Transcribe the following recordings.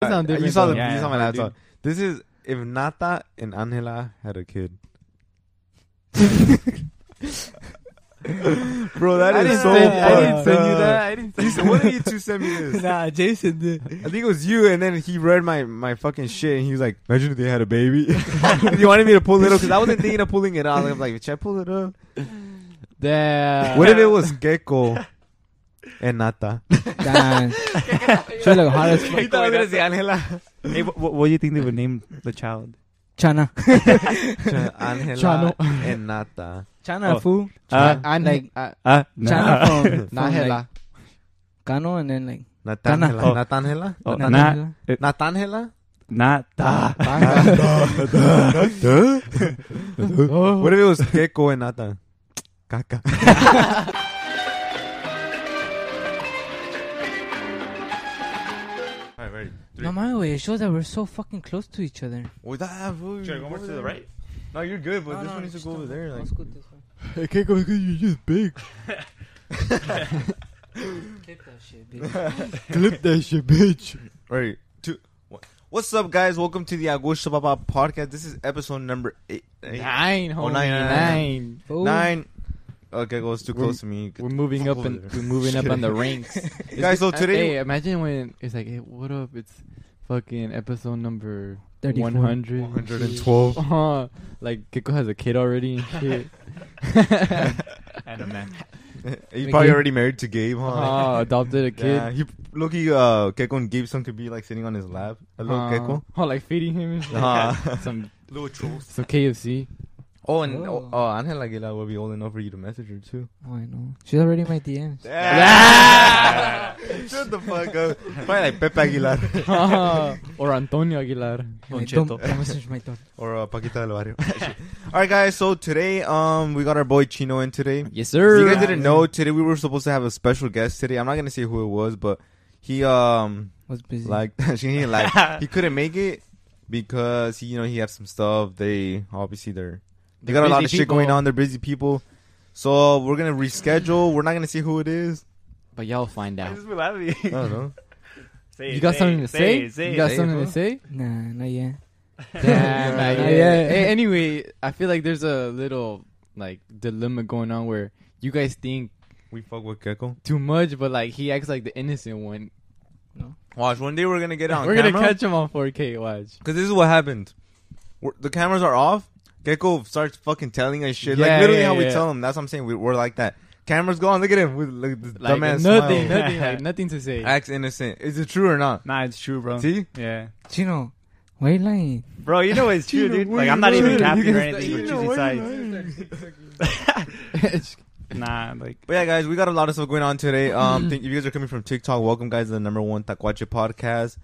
sound different. You saw though. you saw my I laptop. This is if Nata and Angela had a kid. Bro, that I is didn't so send- I didn't fucked send you up. that. I didn't send One of you two sent me this. Nah, Jason did. I think it was you, and then he read my fucking shit, and he was like, "Imagine if they had a baby." He wanted me to pull it up because I wasn't thinking of pulling it out. I was like, "Should I pull it up?" Damn. What if it was Gecko and Nata? Damn. She look hot as fuck. You thought I was gonna say Angela. Hey, what do you think they would name the child? Chana. Angela Chano. and Nata. Chana, Oh. fool. And Like, Nah. Chana from Nahela. like, Kano and then like, Natangela. Oh. Natangela? Oh, Natangela. Natangela? Not What if it was Gecko and Nata? Caca. Alright, ready. no, my way. It shows that we're so fucking close to each other. Should I go more to the right? No, you're good, but this one needs to go over there. Like. Let's go this way. I can't go because you're just big. Clip that shit, bitch. Clip that shit, bitch. Right. What's up, guys? Welcome to the Agosto Baba podcast. This is episode number 8. 9, homie. nine. Fool. 9. Okay, goes too close to me. We're moving up and we're moving up on the ranks. Guys, so today... Hey, imagine when it's like, hey, what up? It's fucking episode number 34. 100. 112. Like, Kiko has a kid already and shit. and a man. He's probably already married to Gabe, huh? Adopted a kid. Yeah, he Loki, Keko and Gabe's son could be like sitting on his lap. A little Keko. Like feeding him and shit. Some Little trolls. some KFC. Oh, and Oh. Angela Aguilar will be old enough for you to message her too. Oh, I know. She's already in my DMs. Shut the fuck up. Probably like Pepe Aguilar Or Antonio Aguilar. My Cheto. don't message my daughter. or Paquita del Barrio. Alright, guys. So today, we got our boy Chino in today. Yes, If sir. you guys didn't know, today we were supposed to have a special guest today. I'm not gonna say who it was, but he Was busy. like he couldn't make it because he has some stuff. They got a lot of shit going on. They're busy people. So we're gonna reschedule. We're not gonna say who it is. But y'all find out. I don't know. You got something to say? You got something to say? Nah, not yet. Damn, Not yeah. yet. Hey, anyway, I feel like there's a little like dilemma going on where you guys think We fuck with Gecko. too much, but like he acts like the innocent one. Watch, one day we're gonna get it on We're camera. gonna catch him on 4K. Watch. Because this is what happened. The cameras are off. Gecko starts fucking telling us shit. Yeah, like literally how we yeah. tell him. That's what I'm saying. We're like that. Cameras go on. Look at him. Look at this Like dumbass nothing, smile. nothing, like nothing to say. Acts innocent. Is it true or not? Nah, it's true, bro. See? Yeah. Chino, why you lying? Bro, you know it's true, dude. Like, I'm not even capping or anything. We're choosing sides. Nah, like... But yeah, guys, we got a lot of stuff going on today. If you guys are coming from TikTok, welcome, guys, to the #1 Tacuache podcast.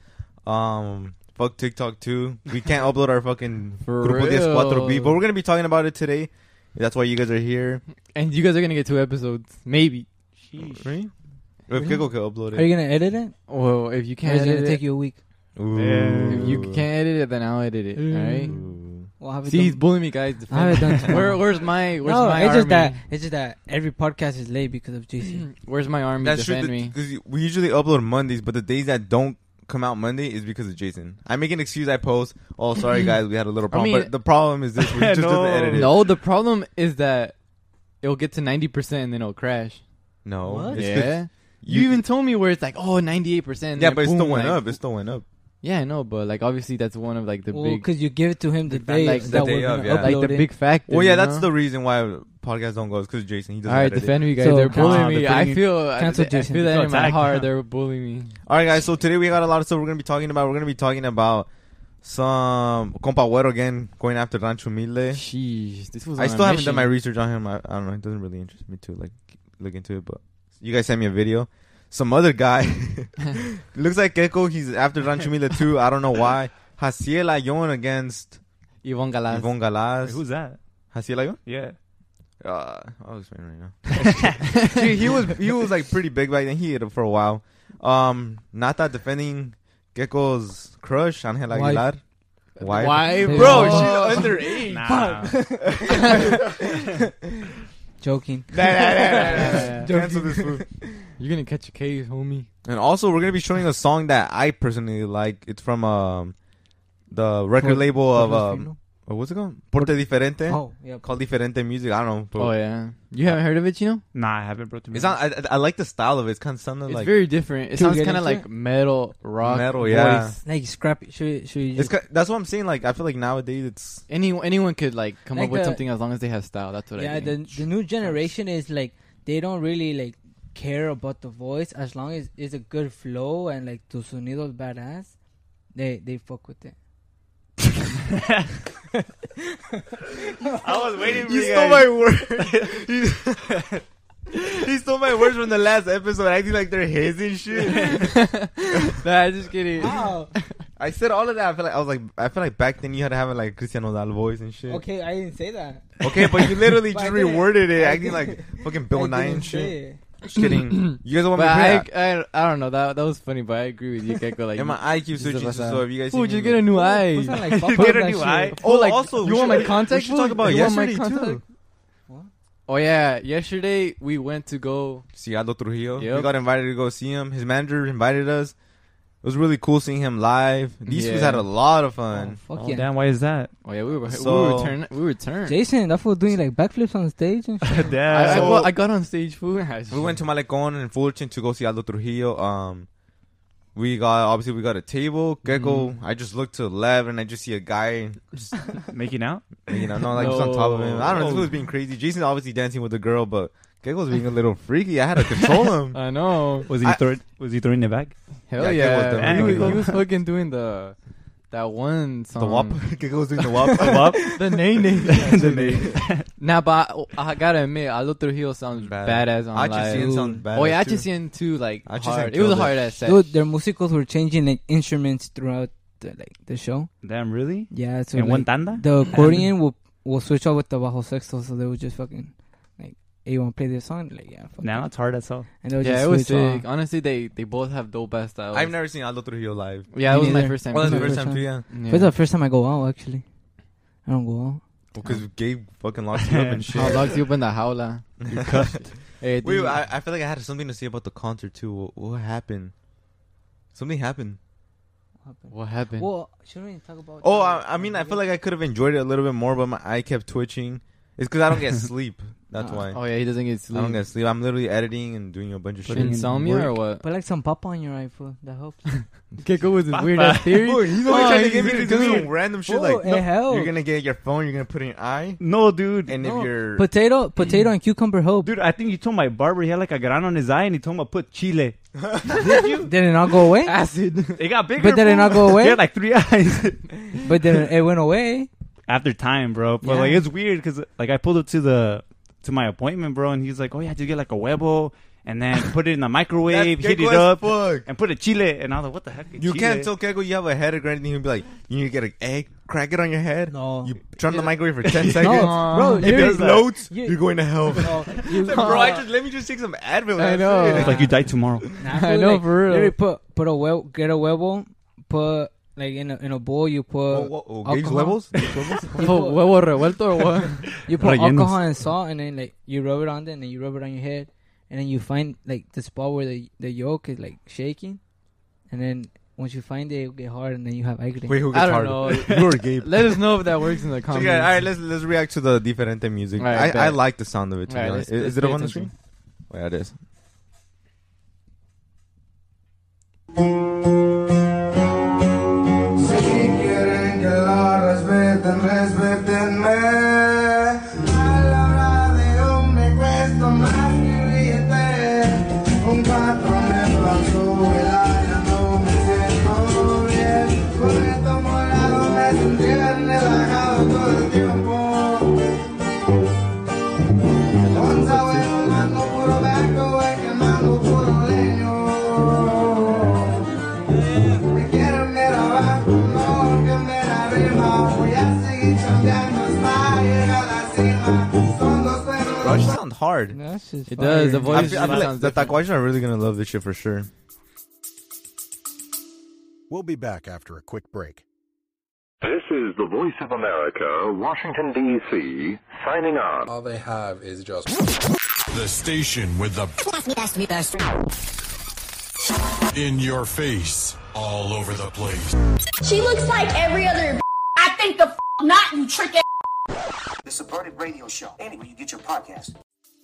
Fuck TikTok too. We can't upload our fucking For Grupo 14B, real. but we're gonna be talking about it today. That's why you guys are here. And you guys are gonna get 2 episodes, maybe. Right? If Kiko can upload Are you it. gonna edit it? Well, if you Or can't is it edit gonna it, take you a week? Ooh. if you can't edit it, then I'll edit it. All right. Ooh. Well, have it See, he's done. bullying me, guys. I have it done tomorrow. Where's my No, army? it's just that every podcast is late because of JC. Where's my army? That's true. Defend me. Because we usually upload Mondays, but the days that don't come out Monday is because of Jason. I make an excuse. I post. Oh, sorry guys, we had a little problem. mean- But the problem is this: we just No. doesn't edit it. No, the problem is that it'll get to 90% and then it'll crash. No. What? It's Yeah. 'cause You even told me where it's like, 98%. Yeah, and but it then still boom, went like- up. It still went up. Yeah, I know, but like obviously that's one of like the Well, big, because you give it to him the day like, the that day we're of, gonna yeah. upload like the it. big factor. Well, yeah, you that's know? the reason why podcasts don't go. Is because Jason he doesn't. All right, edit it. defend me, guys. So, They're cancel- bullying me. I defending- feel cancel I Jason. feel that in my Attack. heart. They're bullying me. All right, guys. So today we got a lot of stuff we're gonna be talking about. We're gonna be talking about some Compa Güero again going after Rancho Humilde. Sheesh, this was. I on still a haven't done mission. my research on him. I don't know. It doesn't really interest me to like look into it. But you guys sent me a video. Some other guy looks like Gecko. He's after Rancho Humilde too. I don't know why. Jaciel Ayon against Yvonne Galaz. Yvonne Galaz. Wait, who's that? Jaciel Ayon? Yeah. I'll explain right now. he was like pretty big back then. He hit it for a while. Nata defending Gecko's crush, Angela Wife. Aguilar. Wife. Why, Bro, bro? Oh. She's underage. Nah. Joking. Cancel this fool. You're gonna catch a case, homie. And also, we're gonna be showing a song that I personally like. It's from the record label of what's it called? Porte Diferente. Oh, yeah. Called Diferente Music. I don't know. But Oh yeah, you haven't heard of it, you know? Nah, I haven't, bro. It's not. I like the style of it. It's kind of sounding It's like very different. It Should we sounds get kind of into like metal, rock, Metal, yeah. voice. Like scrappy. Should we It's just, that's what I'm saying. Like I feel like nowadays it's Anyone could like come Like up with the- something as long as they have style. That's what I yeah, think. the new generation is like they don't really like care about the voice as long as it's a good flow and like tu sonido is badass. They fuck with it. I was waiting for you you stole guys. my word. He stole my words from the last episode, acting like they're his and shit. Nah, just kidding. Wow. I said all of that. I feel like back then you had to have like Cristiano Ronaldo voice and shit. Okay, I didn't say that. Okay, but you literally But just I didn't. reworded it, I acting didn't. like fucking Bill I Nye didn't and say shit. it. Just kidding. You guys want me But to play I don't know. That was funny, but I agree with you, Gecko. Like, that? And my IQ just switches, about so if you guys fool, see just me- get a new eye. Who's not like fuck Get with a that new shit? eye. Oh, like, also, you we want my should- contact? we should talk fool? about You want my yesterday, too. contact? Oh yeah, yesterday we went to go. See Aldo Trujillo. Yep. We got invited to go see him. His manager invited us. It was really cool seeing him live. These fools Yeah. had a lot of Oh, fun. fuck Oh, yeah. damn, why is that? Oh yeah, we So- returned. Jason, that fool doing like backflips on stage and shit. Damn. So- I got on stage, fool. We went to Malecon and Fulton to go see Aldo Trujillo. We got a table. Gecko. I just looked to the left and I just see a guy. Just, Making out? just on top of him. I don't know. This was being crazy. Jason's obviously dancing with the girl, but Gecko's being a little freaky. I had to control him. I know. Was he throwing it back? Hell Yeah, Gecko was yeah. doing He was fucking doing that one song. The WAP. Gecko's doing the WAP. The nay. The name. Nah, but I gotta admit, Aldo Trujillo sounds badass on live. HCN sounds badass. Oh yeah, too. HCN too, like HCN hard. It killed was a it. hard ass set. Dude, their musicals were changing like instruments throughout the show. Damn, really? Yeah, so In like, one tanda? the accordion will switch out with the bajo sexto, so they would just fucking like, hey, you want to play this song? Like, yeah, fuck Nah, it. it's hard as hell. And they would Yeah, just it was switch off. sick. Honestly, they both have dope ass styles. I've never seen Aldo Trujillo live. Yeah, it Me was my neither. first time. Well, that's the my first first time too, yeah. Yeah. It's the first time I go out, actually. I don't go out. Because Gabe fucking locked you up and shit. How locked you up in the jaula? You cuffed. Hey, Wait, I feel like I had something to say about the concert too. What happened? Something happened. what happened? Well, shouldn't we talk about? Oh, I mean, I feel like I could have enjoyed it a little bit more, but my eye kept twitching. It's because I don't get sleep. That's why. Oh yeah, he doesn't get sleep. I don't get sleep. I'm literally editing and doing a bunch of shit. Putting in Insomnia work. or what? Put like some pop on your eye, fool. That helps. Gecko with his Papa. weird ass theory. Boy, he's always trying to get me to he's do weird. some random shit Oh, like, it helps. you're gonna get your phone, you're gonna put it in your eye, No, dude. and No. if you're Potato and cucumber help. Dude, I think you told my barber he had like a grano on his eye and he told him to put chile. Did it not go away? Acid. It got bigger. But did it fool. not go away? He had like 3 eyes. But then it went away. After time, bro. But Yeah. like it's weird because like I pulled up to my appointment, bro, and he's like, "Oh yeah, to get like a huevo and then put it in the microwave, That's heat it Gecko as up, fuck. and put a chile." And I was like, "What the heck? You chile? can't tell Keko you have a headache or anything. He'll be like, you need to get an egg, crack it on your head. No. You turn the microwave for 10 No, seconds. bro. If You're, it floats, You- you're going to hell. you, Bro, let me just take some Advil. I that's know. it. It's like you die tomorrow." I know, for real. Literally get a huevo, put like in a bowl. You put Gauge alcohol. levels? Oh, huevo revuelto or what? You put Rellenos. alcohol and salt, and then like you rub it on there, and then you rub it on your head, and then you find like the spot where the yolk is like shaking, and then once you find it, it'll get hard, and then you have acne. Wait, who I gets don't harder? know. You or Gabe? Let us know if that works in the So, comments. yeah, all right, let's react to the Diferente music. All right, I bet. like the sound of it, to All be right, honest. let's Is it pay up on the attention. screen? Yeah, it is. Si quieren que la respeten, respétenme. A la hora de un me cuesta más que un billete. Un patrón me pasó el año, no me siento bien. Con esto morado me sentí relajado todo el tiempo. Con sabor volando puro vergo, voy quemando puro leño. Me quieren ver abajo, no que ver arriba. Voy a seguir chambeando hasta llegar a la cima. Son dos perros. Bro, it just sounds hard. That's just It does. The fire. voice I feel like sounds the different. Tacuaches are really gonna love this shit for sure. We'll be back after a quick break. This is the Voice of America, Washington, D.C., signing on. All they have is just The station with the best. In your face, all over the place. She looks like every other. I think the not, you trick ass. The Subverted Radio Show. Anywhere you get your podcast.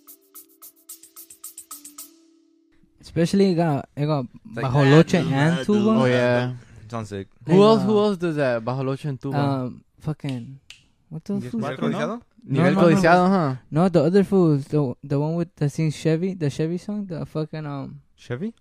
Especially it got Bajoloche and tuba. Oh yeah, sounds sick. Who else does that? Bajoloche and tuba. Fucking what those fools? Codiciado? Nivel Codiciado, huh? No, the other fools. The one with the sings Chevy, the Chevy song, the fucking Chevy?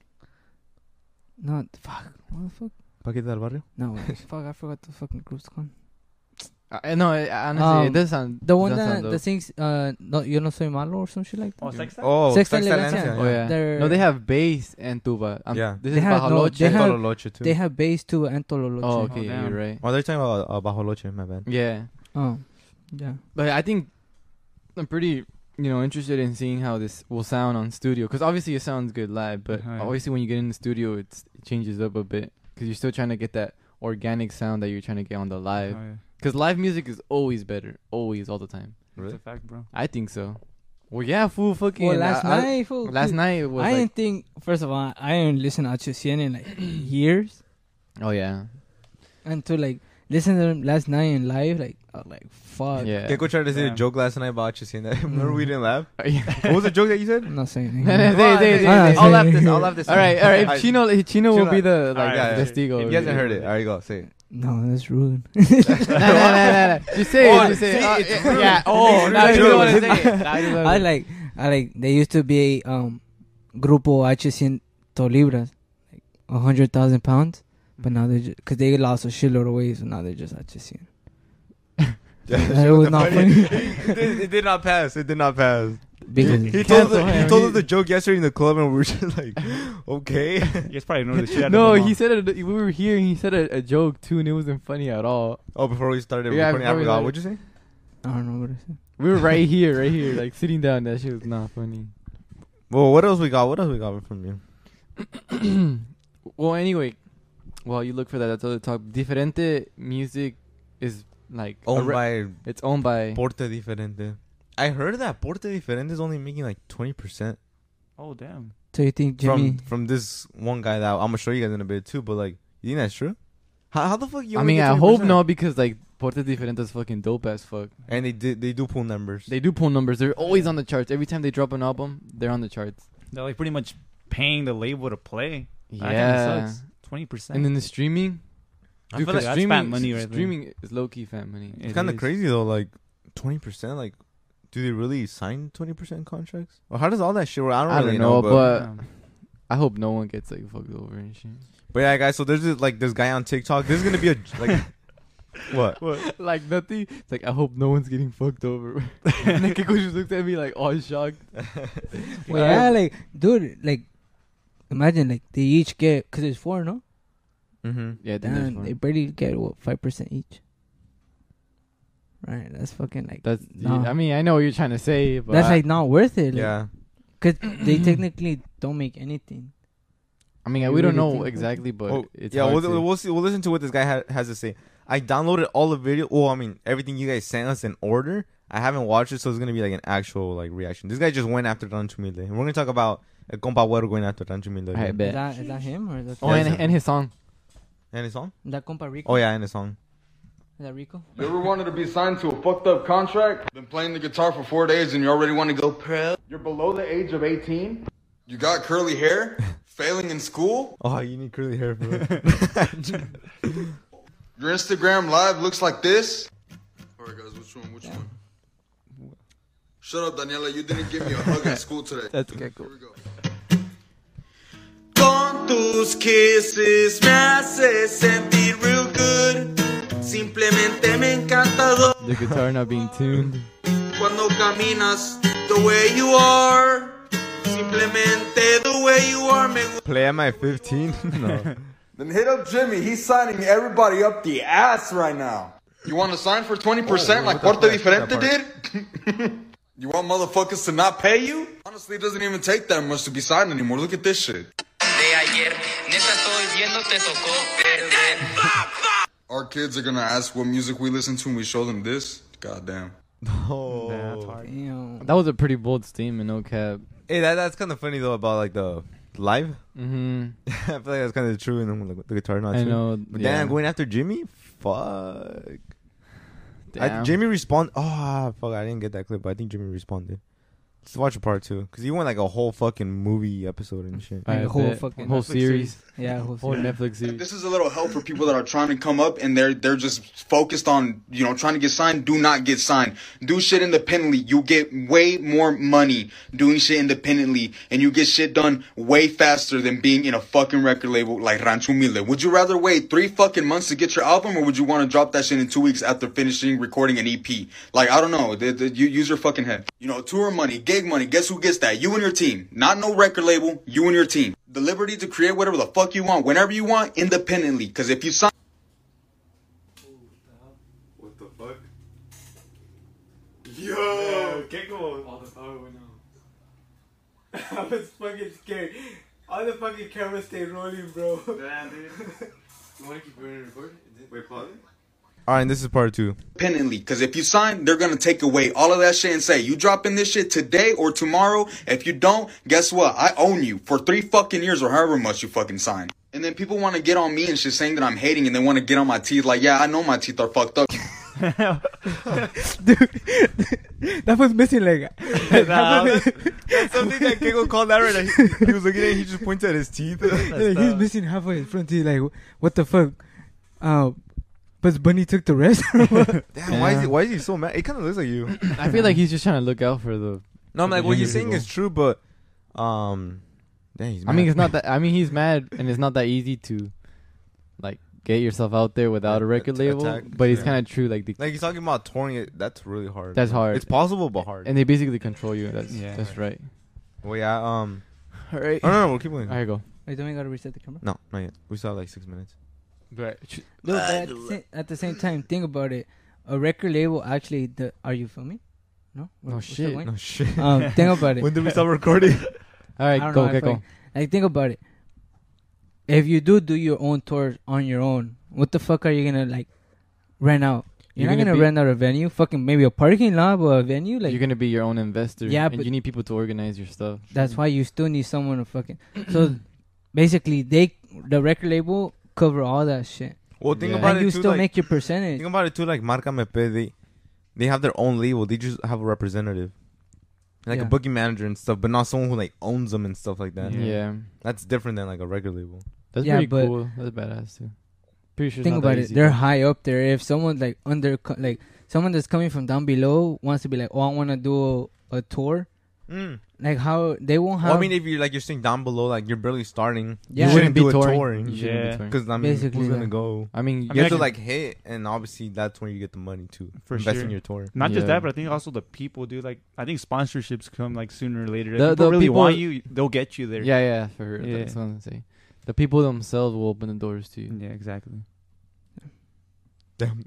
No, fuck. What the fuck? Paquita del Barrio? No, fuck. I forgot the fucking group's called. No, honestly, it does sound. The one that sings no, Yo No Soy Malo or some shit like that. Oh, Sexta? Oh, Sexta Elegancia. Oh yeah. No, they have bass and tuba. Yeah. This They is have- no, Bajoloche. they have- Bajoloche too. They have bass too and Tololoche. Oh, okay, damn. you're right. Oh, they're talking about Bajoloche, my bad. Yeah, Oh, yeah. but I think I'm pretty, interested in seeing how this will sound on studio. Because obviously it sounds good live, but Oh, yeah. obviously when you get in the studio, it changes up a bit. Because you're still trying to get that organic sound that you're trying to get on the live. Oh, yeah. Because live music is always better, always, all the time. That's a fact, bro. I think so. Well, yeah, fool, fucking. Well, last night, fool. Last night was I like, didn't think. First of all, I didn't listen to HCN in like years. oh yeah, And to like listen to them last night in live, like I was like, fuck. yeah. Keiko tried to say a Damn. joke last night about you seeing that. Remember we didn't laugh? Yeah. What was the joke that you said? I'm not saying anything. They- I'll laugh this. I'll laugh this. All right. I- Chino will be the Alright, yeah, testigo. If you hasn't heard it, all right, go say it. No, that's rude. No. Just say it. Just say it. Yeah. Oh, now you don't want to say it. I like they used to be Grupo H100 libras, like 100,000 pounds, but now they're just because they lost a shitload of weight, so now they're just H100. It was not funny. It did not pass. It did not pass. Because He told us the joke yesterday in the club, and we were just like, okay. You guys probably know the shit out No, of them. he said it. We were here, and he said a joke too, and it wasn't funny at all. Oh, before we started Yeah, recording, I before we forgot. started. What'd you say? I don't know what I said. We were right here, like sitting down. That shit was not funny. Well, what else we got? What else we got from you? Well, anyway, while you look for that, that's other talk. Diferente music is like it's owned by. Porte Diferente. I heard that Porte Diferente is only making like 20% Oh, damn. So you think Jimmy? from this one guy that I'm gonna show you guys in a bit too. But like, you think that's true? How the fuck you? I only mean, get I hope 20%? no, because like Porte Diferente is fucking dope as fuck. And they do pull numbers. They do pull numbers. They're always on the charts. Every time they drop an album, they're on the charts. They're like pretty much paying the label to play. Yeah. 20%. And then the streaming. I Dude, feel 'cause like that's fat money right there. Streaming is low key fat money. it's kind of crazy though. Like 20%. Like, do they really sign 20% contracts? Or how does all that shit work? I don't really know. but Damn. I hope no one gets like fucked over and shit. But yeah, guys. So there's this guy on TikTok. This is gonna be a like. What? Like nothing. It's like I hope no one's getting fucked over. And then Kiko just looked at me like all shocked. Well, yeah, like dude, like imagine like they each get because it's 4, no? Mm-hmm. Yeah, I think there's Damn, one. they barely get what 5% each. Right, that's fucking like That's. no. I mean, I know what you're trying to say, but That's like not worth it. Like, Yeah. Cause they technically don't make anything. I mean, You we don't really know think about exactly, but Oh, it's yeah, hard we'll see. We'll listen to what this guy has to say. I downloaded all the video. Well, I mean, everything you guys sent us in order. I haven't watched it, so it's gonna be like an actual like reaction. This guy just went after Rancho Humilde. And we're gonna talk about El Compa Güero going after Rancho Humilde. Alright, bet. Is that him or is that Oh, and his song. And his song? that compa Rico? Oh yeah, and his song. Is that Rico? You ever wanted to be signed to a fucked up contract? Been playing the guitar for 4 days and you already want to go pro? You're below the age of 18? You got curly hair? Failing in school? Oh, you need curly hair for it. Your Instagram live looks like this? Alright guys, which one? Shut up, Daniela. You didn't give me a hug at school today. That's okay, cool. Here we go. Con tus kisses me haces sentir real good. Simplemente me encanta The guitar not being tuned. cuando caminas the way you are. Simplemente the way you are me gusta. Play am I 15? No. Then hit up Jimmy. He's signing everybody up the ass right now. You want to sign for 20% like Porte Diferente did? You want motherfuckers to not pay you? Honestly, it doesn't even take that much to be signed anymore. Look at this shit. De ayer, neta estoy viendo te tocó perder. Our kids are gonna ask what music we listen to and we show them this. Goddamn. Oh, Yeah, that's hard. Damn. That was a pretty bold statement, no cap. Hey, that's kind of funny though about like the live. Mm-hmm. I feel like that's kind of true, and then like the guitar not I true. know. But yeah. damn, going after Jimmy, fuck. Damn. Jimmy responded. Oh fuck! I didn't get that clip, but I think Jimmy responded. Let's watch a part 2 because he went like a whole fucking movie episode and shit. Like I a whole bet. fucking whole Netflix series. Yeah, Whole series. Netflix series. This is a little help for people that are trying to come up and they're just focused on, you know, trying to get signed. Do not get signed. Do shit independently. You get way more money doing shit independently, and you get shit done way faster than being in a fucking record label like Rancho Humilde. Would you rather wait 3 fucking months to get your album, or would you want to drop that shit in 2 weeks after finishing recording an EP? Like, I don't know. You use your fucking head. You know, tour money, gig money. Guess who gets that? You and your team. Not no record label. You and your team. The liberty to create whatever the fuck you want, whenever you want, independently. Because if you sign... What the fuck? Yo, get going. All the power went out. I was fucking scared. All the fucking cameras stayed rolling, bro. Damn, dude. You want to keep going and record? Wait, pause. All right, and this is part 2. Independently. Because if you sign, they're going to take away all of that shit and say, you dropping this shit today or tomorrow. If you don't, guess what? I own you for 3 fucking years or however much you fucking sign. And then people want to get on me and shit saying that I'm hating, and they want to get on my teeth like, yeah, I know my teeth are fucked up. Dude, that was missing like... That's something that Kiko called out right now. He was looking at it, he just pointed at his teeth. he's missing half of his front teeth. Like, what the fuck? But Bunny took the rest. Damn, why is he so mad? It kind of looks like you. I feel like he's just trying to look out for the... No, I'm like, what younger you're saying people. is true, but dang, he's mad. I mean, it's not that... I mean, he's mad, and it's not that easy to, like, get yourself out there without a record label. attack, But it's yeah. kind of true. Like he's talking about touring it. That's really hard. That's hard. It's possible, but hard. And they basically control you. That's Yeah. that's right. Well, yeah. All right. Oh, no, we'll keep going. All right, go. Wait, don't we gotta reset the camera? No, not yet. We still have like 6 minutes. Right. Look, at the same time, think about it. A record label actually... Are you filming? No? We're still shit. going? No shit. Think about it. When did we start recording? All I right, don't go, know, I get feel go. like think about it. If you do your own tour on your own, what the fuck are you gonna like rent out? You're not gonna rent out a venue, fucking maybe a parking lot, but a venue like You're gonna be your own investor. Yeah, and but you need people to organize your stuff. that's why you still need someone to fucking. So basically, the record label cover all that shit. Well, think Yeah. about And it you too. still Like, make your percentage. think about it too. Like Marca MP, they have their own label. They just have a representative, like a Yeah. booking manager and stuff, but not someone who like owns them and stuff like that. Yeah. That's different than like a record label. That's Yeah, pretty but- cool. That's badass too. Pretty sure. Think it's not about that it. easy, They're though. high up there. If someone's like someone that's coming from down below wants to be like, oh, I want to do a tour. Like how they won't have. Well, I mean, if you're saying down below, like you're barely starting, Yeah. you shouldn't be do a touring. touring. You shouldn't be Yeah. touring. Because I mean, Basically, who's gonna yeah. go? I mean, You mean, have to I like hit, and obviously that's when you get the money to For invest sure. in your tour. Not just Yeah. that, but I think also the people do. Like, I think sponsorships come like sooner or later. If The- people the really people- want you, they'll get you there. yeah, for her. Yeah. That's what I'm gonna say. The people themselves will open the doors to you. Yeah, exactly. Damn.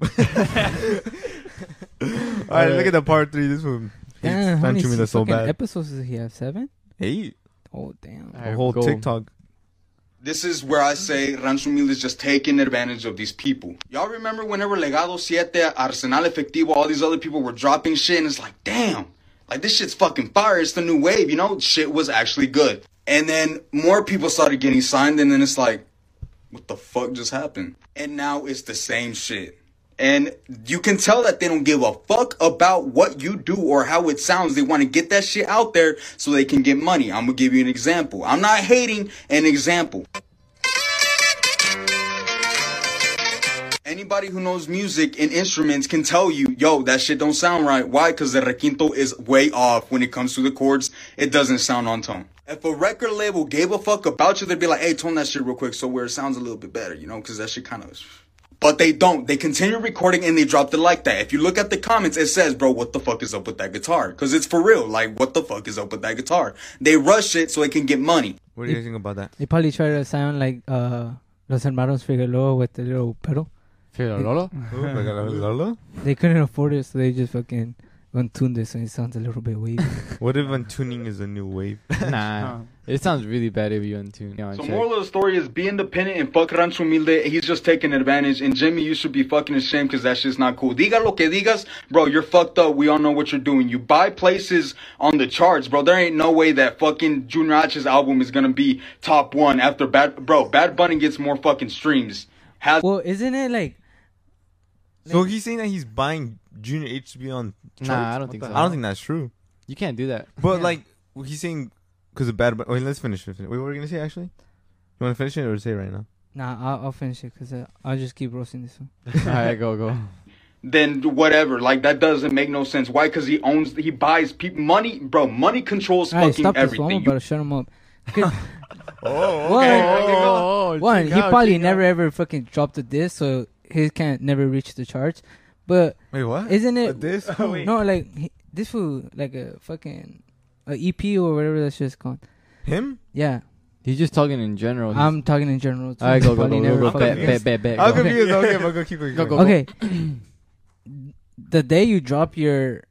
All right, look at the part 3. This one. Damn, how many that's so fucking bad. episodes does he have? 7? 8. Oh damn. The whole go. TikTok. This is where I say Rancho Humilde is just taking advantage of these people. Y'all remember whenever Legado 7, Arsenal Efectivo, all these other people were dropping shit, and it's like, damn, like this shit's fucking fire. It's the new wave, you know? Shit was actually good. And then more people started getting signed, and then it's like, what the fuck just happened? And now it's the same shit. And you can tell that they don't give a fuck about what you do or how it sounds. They want to get that shit out there so they can get money. I'm going to give you an example. I'm not hating, an example. Anybody who knows music and instruments can tell you, yo, that shit don't sound right. Why? Because the requinto is way off when it comes to the chords. It doesn't sound on tone. If a record label gave a fuck about you, they'd be like, hey, tone that shit real quick so where it sounds a little bit better, you know, because that shit kind of... But they don't. They continue recording and they dropped it like that. If you look at the comments, it says, bro, what the fuck is up with that guitar? Because it's for real. Like, what the fuck is up with that guitar? They rush it so they can get money. What do you guys think about that? They probably try to sound like Los Hermanos Figueroa with the little pedal. Figueroa? Lolo? They couldn't afford it, so they just fucking untune this so it sounds a little bit wavy. What if untuning is a new wave? Nah. It sounds really bad if you untune. So moral of the story is be independent and fuck Rancho Humilde. He's just taking advantage. And Jimmy, you should be fucking ashamed because that shit's not cool. Diga lo que digas, bro, you're fucked up. We all know what you're doing. You buy places on the charts, bro. There ain't no way that fucking Junior H's album is gonna be top 1 after Bad Bunny gets more fucking streams. Well, isn't it like... So he's saying that he's buying Junior H to be on charts? Nah, I don't think so. I don't think that's true. You can't do that. But like, he's saying because of Bad Bunny. Wait, let's finish it. Wait, what were you gonna say actually? You want to finish it or say it right now? Nah, I'll finish it because I'll just keep roasting this one. Alright, go. Then whatever, like that doesn't make no sense. Why? Because he buys people money, bro. Money controls fucking stop everything. This one. I'm about to shut him up. Okay. One, he probably never ever fucking dropped a disc, so he can't never reach the charts. But wait, what? Isn't it? A disc? No, like this fool, like a fucking EP or whatever that shit's called. Him? Yeah. He's just talking in general. I'm talking in general. Too. Alright, go. Bet. I'm confused. Okay, but go keep going. Go. Okay. The day you drop your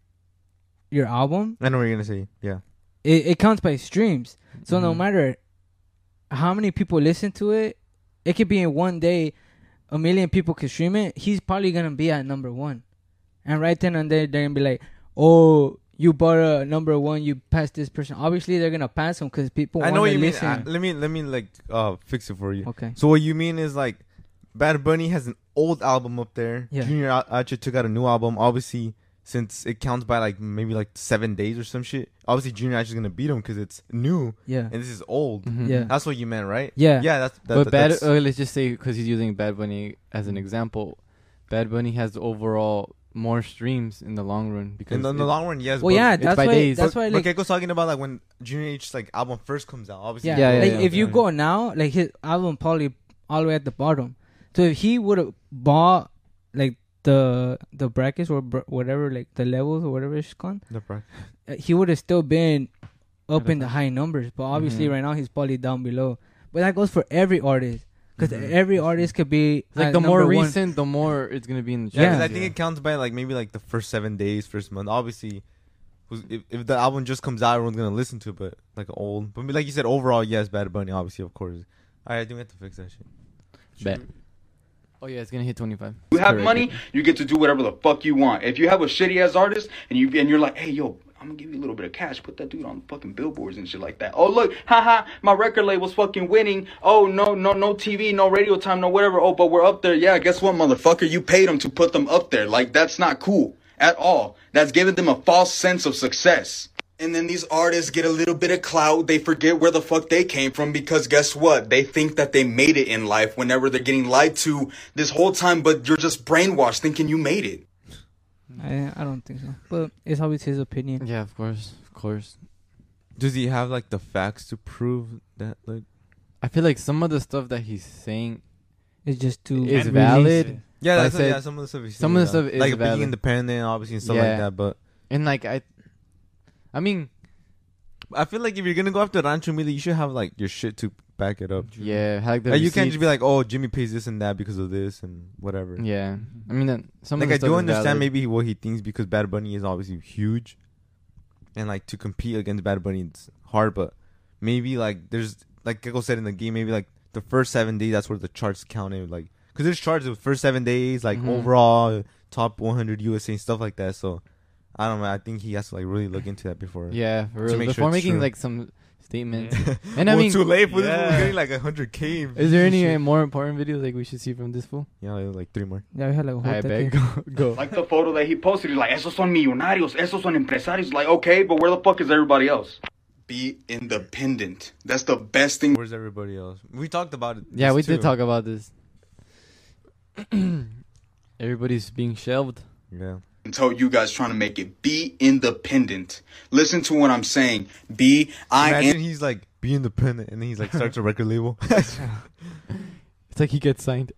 album, I know what you're gonna say. Yeah. It counts by streams. So no matter how many people listen to it, it could be in one day, 1 million people could stream it. He's probably gonna be at number 1, and right then and there they're gonna be like, "Oh, you bought a number 1, you passed this person." Obviously, they're gonna pass him because people. I know what you mean. listen. Let me like fix it for you. Okay. So what you mean is like, Bad Bunny has an old album up there. Yeah. Junior H took out a new album. Obviously, since it counts by like maybe like 7 days or some shit. Obviously, Junior H is gonna beat him because it's new. Yeah. And this is old. Mm-hmm. Yeah. That's what you meant, right? Yeah. Yeah. Let's just say because he's using Bad Bunny as an example. Bad Bunny has overall more streams in the long run because in the long run, yes. Well, yeah, that's why. That's why. Like, Keiko's talking about like when Junior H's like album first comes out. Obviously, if you go now, like his album probably all the way at the bottom. So if he would have bought like the brackets or whatever, like the levels or whatever it's called, he would have still been up in the high numbers. But obviously, right now he's probably down below. But that goes for every artist. Because every artist could be like the more recent, the more it's gonna be in the charts. Yeah, because I think it counts by like maybe like the first 7 days, first month. Obviously, if the album just comes out, everyone's gonna listen to it. But like old, but like you said, overall, yes, Bad Bunny, obviously, of course. All right, I think we have to fix that shit. Bet. Oh yeah, it's gonna hit 25. You have money, you get to do whatever the fuck you want. If you have a shitty ass artist and you're like, hey yo, I'm gonna give you a little bit of cash, put that dude on fucking billboards and shit like that. Oh look, haha, my record label's fucking winning. Oh no TV, no radio time, no whatever. Oh, but we're up there. Yeah, guess what, motherfucker? You paid them to put them up there. Like that's not cool at all. That's giving them a false sense of success. And then these artists get a little bit of clout. They forget where the fuck they came from because guess what? They think that they made it in life whenever they're getting lied to this whole time, but you're just brainwashed thinking you made it. I don't think so. But it's always his opinion. Yeah, of course. Does he have like the facts to prove that? Like, I feel like some of the stuff that he's saying is just too is valid. Yeah, some of the stuff. Some of the stuff is like valid. Being independent, obviously, and stuff like that. But and like I mean, I feel like if you're gonna go after Rancho Humilde, you should have like your shit to back it up. Yeah, like you can't just be like, oh, Jimmy pays this and that because of this and whatever. Yeah, I mean, some like of the I stuff do is understand valid. maybe what he thinks because Bad Bunny is obviously huge, and like to compete against Bad Bunny it's hard. But maybe like there's like Keiko said in the game, maybe like the first 7 days that's where the charts counted, like because there's charts the first 7 days, like overall top 100 USA and stuff like that. So. I don't know. I think he has to like really look into that before. Yeah, for real. Before making like some statements. Yeah. And I mean, too late for this. We're getting like 100K. Is there any more important videos like we should see from this fool? Yeah, like 3 more. Yeah, we had like a whole I bet. Go. Like the photo that he posted, he's like, "Esos son millonarios, esos son empresarios." Like, okay, but where the fuck is everybody else? Be independent. That's the best thing. Where's everybody else? We talked about it. Yeah, we did talk about this. Everybody's being shelved. Yeah. And told you guys trying to make it. Be independent. Listen to what I'm saying. Imagine he's like, be independent, and then he's like starts a record label. It's like he gets signed.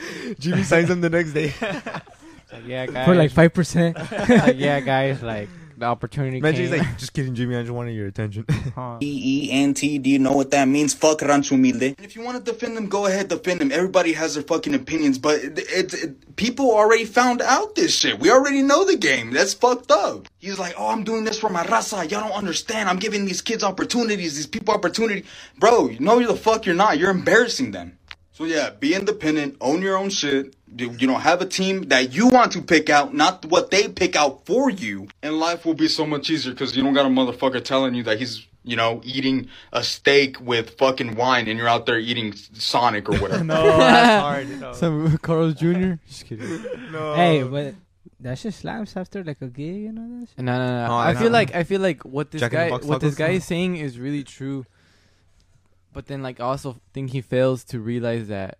Jimmy signs him the next day. Like, yeah, guys. For like 5%. Yeah, guys. Like the opportunity Imagine came. he's like, just kidding, Jimmy. I just wanted your attention. E-E-N-T, do you know what that means? Fuck Rancho Humilde. And if you want to defend him, go ahead, defend him. Everybody has their fucking opinions, but people already found out this shit. We already know the game. That's fucked up. He's like, oh, I'm doing this for my raza. Y'all don't understand. I'm giving these kids opportunities, these people opportunity. Bro, you know the fuck you're not. You're embarrassing them. So yeah, be independent, own your own shit. You know, have a team that you want to pick out, not what they pick out for you. And life will be so much easier because you don't got a motherfucker telling you that he's, you know, eating a steak with fucking wine and you're out there eating Sonic or whatever. No, that's hard. You know. Some Carl's Jr. Just kidding. No. Hey, but that shit slaps after like a gig, you know that shit? No. Oh, I feel like what this guy is saying is really true. But then, like, I also think he fails to realize that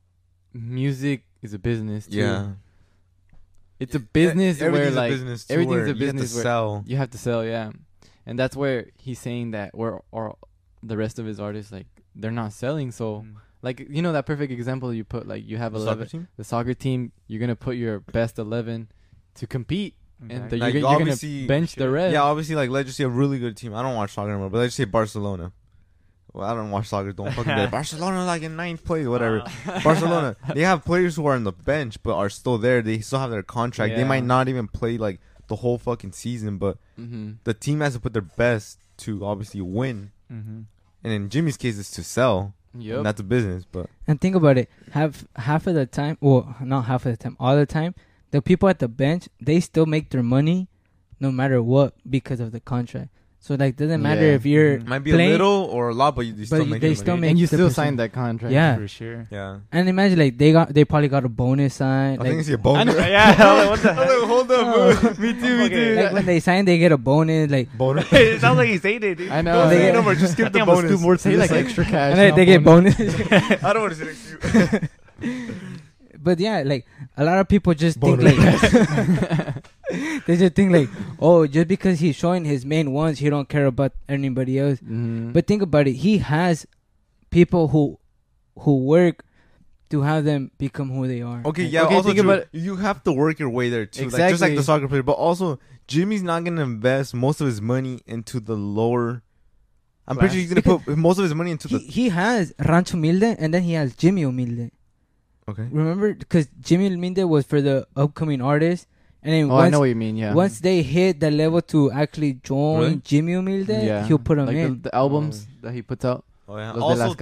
music is a business too. Yeah, it's a business where like everything's a business you have to where sell. You have to sell, yeah, and that's where he's saying that or the rest of his artists like they're not selling. So like you know that perfect example you put like you have the soccer team. You're gonna put your best 11 to compete, and Like, you're gonna bench the rest. Yeah, obviously, like let's just say a really good team. I don't watch soccer anymore, but let's just say Barcelona. Well, I don't watch soccer. Don't fucking get Barcelona like in 9th place, whatever. Barcelona, they have players who are on the bench but are still there. They still have their contract. They might not even play like the whole fucking season, but the team has to put their best to obviously win. And in Jimmy's case, it's to sell. And that's a business. And think about it. Half of the time, well, not half of the time, all the time, the people at the bench, they still make their money no matter what because of the contract. So like, doesn't matter if you're might be playing, a little or a lot, but you still make they money. still make and you the still signed that contract. Yeah, for sure. Yeah. And imagine like they probably got a bonus sign. I like, think it's a bonus. Yeah. What the heck? Hold up, bro. Me too. Like when they sign, they get a bonus. Like bonus. It sounds like he's saying it, dude. I know. Don't say it no more. Just skip the bonus. More say like extra cash. And they get bonus. I don't want to say next to you. But yeah, like a lot of people just think like they just think like, oh, just because he's showing his main ones, he don't care about anybody else. But think about it, he has people who work to have them become who they are. Okay, yeah. Also, think about you have to work your way there too. Exactly. Like, just like the soccer player, but also Jimmy's not gonna invest most of his money into the lower. I'm pretty sure he's gonna put most of his money into He has Rancho Humilde and then he has Jimmy Humilde. Okay. Remember, because Jimmy Humilde was for the upcoming artists, and then I know what you mean. Yeah. Once they hit the level to actually join Jimmy Humilde, he'll put them like in the albums that he puts out. Oh yeah.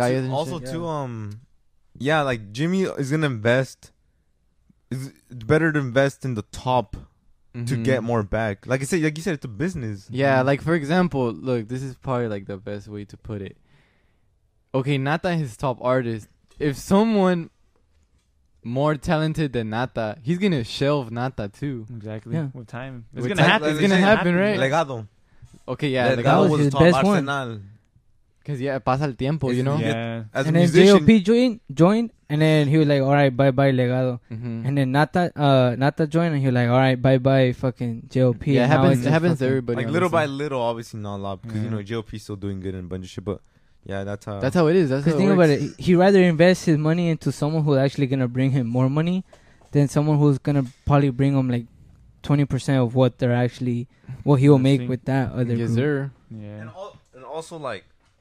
Also, yeah, like Jimmy is gonna invest. It's better to invest in the top to get more back. Like you said, it's a business. Yeah, like for example, look, this is probably like the best way to put it. Okay, Nata is his top artist. If someone more talented than Nata, he's gonna shelve Nata too. Exactly. Yeah. With time, it's gonna happen. It's gonna happen, right? Legado. Okay, yeah. Legado was his top best Arsenal. one. Because pasa el tiempo, you know. Yeah. As and a then musician, JOP joined, and then he was like, "All right, bye bye Legado." And then Nata joined, and he was like, "All right, bye bye fucking JOP." Yeah, it happens to everybody. Like little by little, obviously not a lot because you know JOP's still doing good and a bunch of shit, but. Yeah, that's how it is. That's how it think works. about it. He'd rather invest his money into someone who's actually gonna bring him more money than someone who's gonna probably bring him like 20% of what they're actually what he will make with that other group. Sir. Yeah. And also like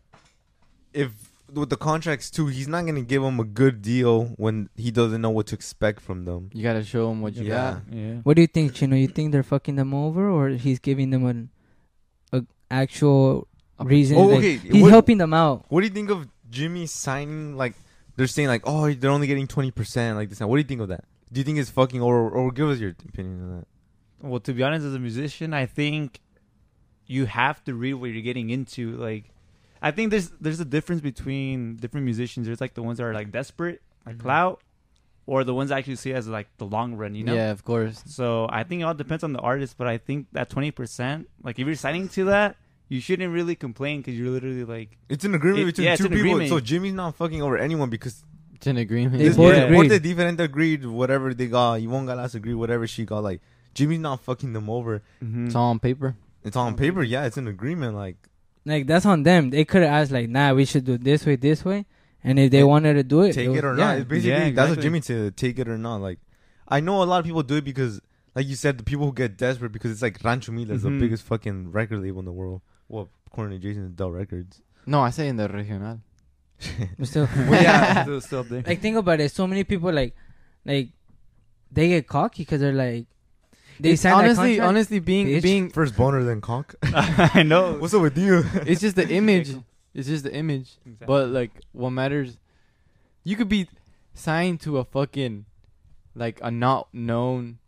if with the contracts too, he's not gonna give them a good deal when he doesn't know what to expect from them. You gotta show him what you got. Yeah. What do you think, Chino? You think they're fucking them over, or he's giving them an actual reason? Oh, okay. He's helping them out. What do you think of Jimmy signing? Like they're saying, like, oh, they're only getting 20%, like this. Now, what do you think of that? Do you think it's fucking or give us your opinion on that? Well, to be honest, as a musician, I think you have to read what you're getting into. Like, I think there's a difference between different musicians. There's like the ones that are like desperate, like clout, or the ones that actually see it as like the long run. You know? Yeah, of course. So I think it all depends on the artist, but I think that 20%, like if you're signing to that, you shouldn't really complain because you're literally like... It's an agreement between two people. So Jimmy's not fucking over anyone because... It's an agreement. They both different agreed whatever they got. Yvonne Galas agreed whatever she got. Like, Jimmy's not fucking them over. It's all on paper. It's on paper, yeah. It's an agreement. Like, that's on them. They could have asked like, nah, we should do it this way. And if they wanted to do it... Take it or not. It's basically, that's what Jimmy said. Take it or not. Like, I know a lot of people do it because... like you said, the people who get desperate because it's like Rancho Humilde is the Mhm. biggest fucking record label in the world. Well, according to Jason, it's Del Records. No, I say in the regional. But still, Well, yeah, still there. like think about it. So many people like they get cocky because they're like they It's sign that honestly, contract. honestly, Bitch. being First boner, then conk. I know. What's up with you? it's just the image. It's just the image. Exactly. But like, what matters? You could be signed to a fucking like a not known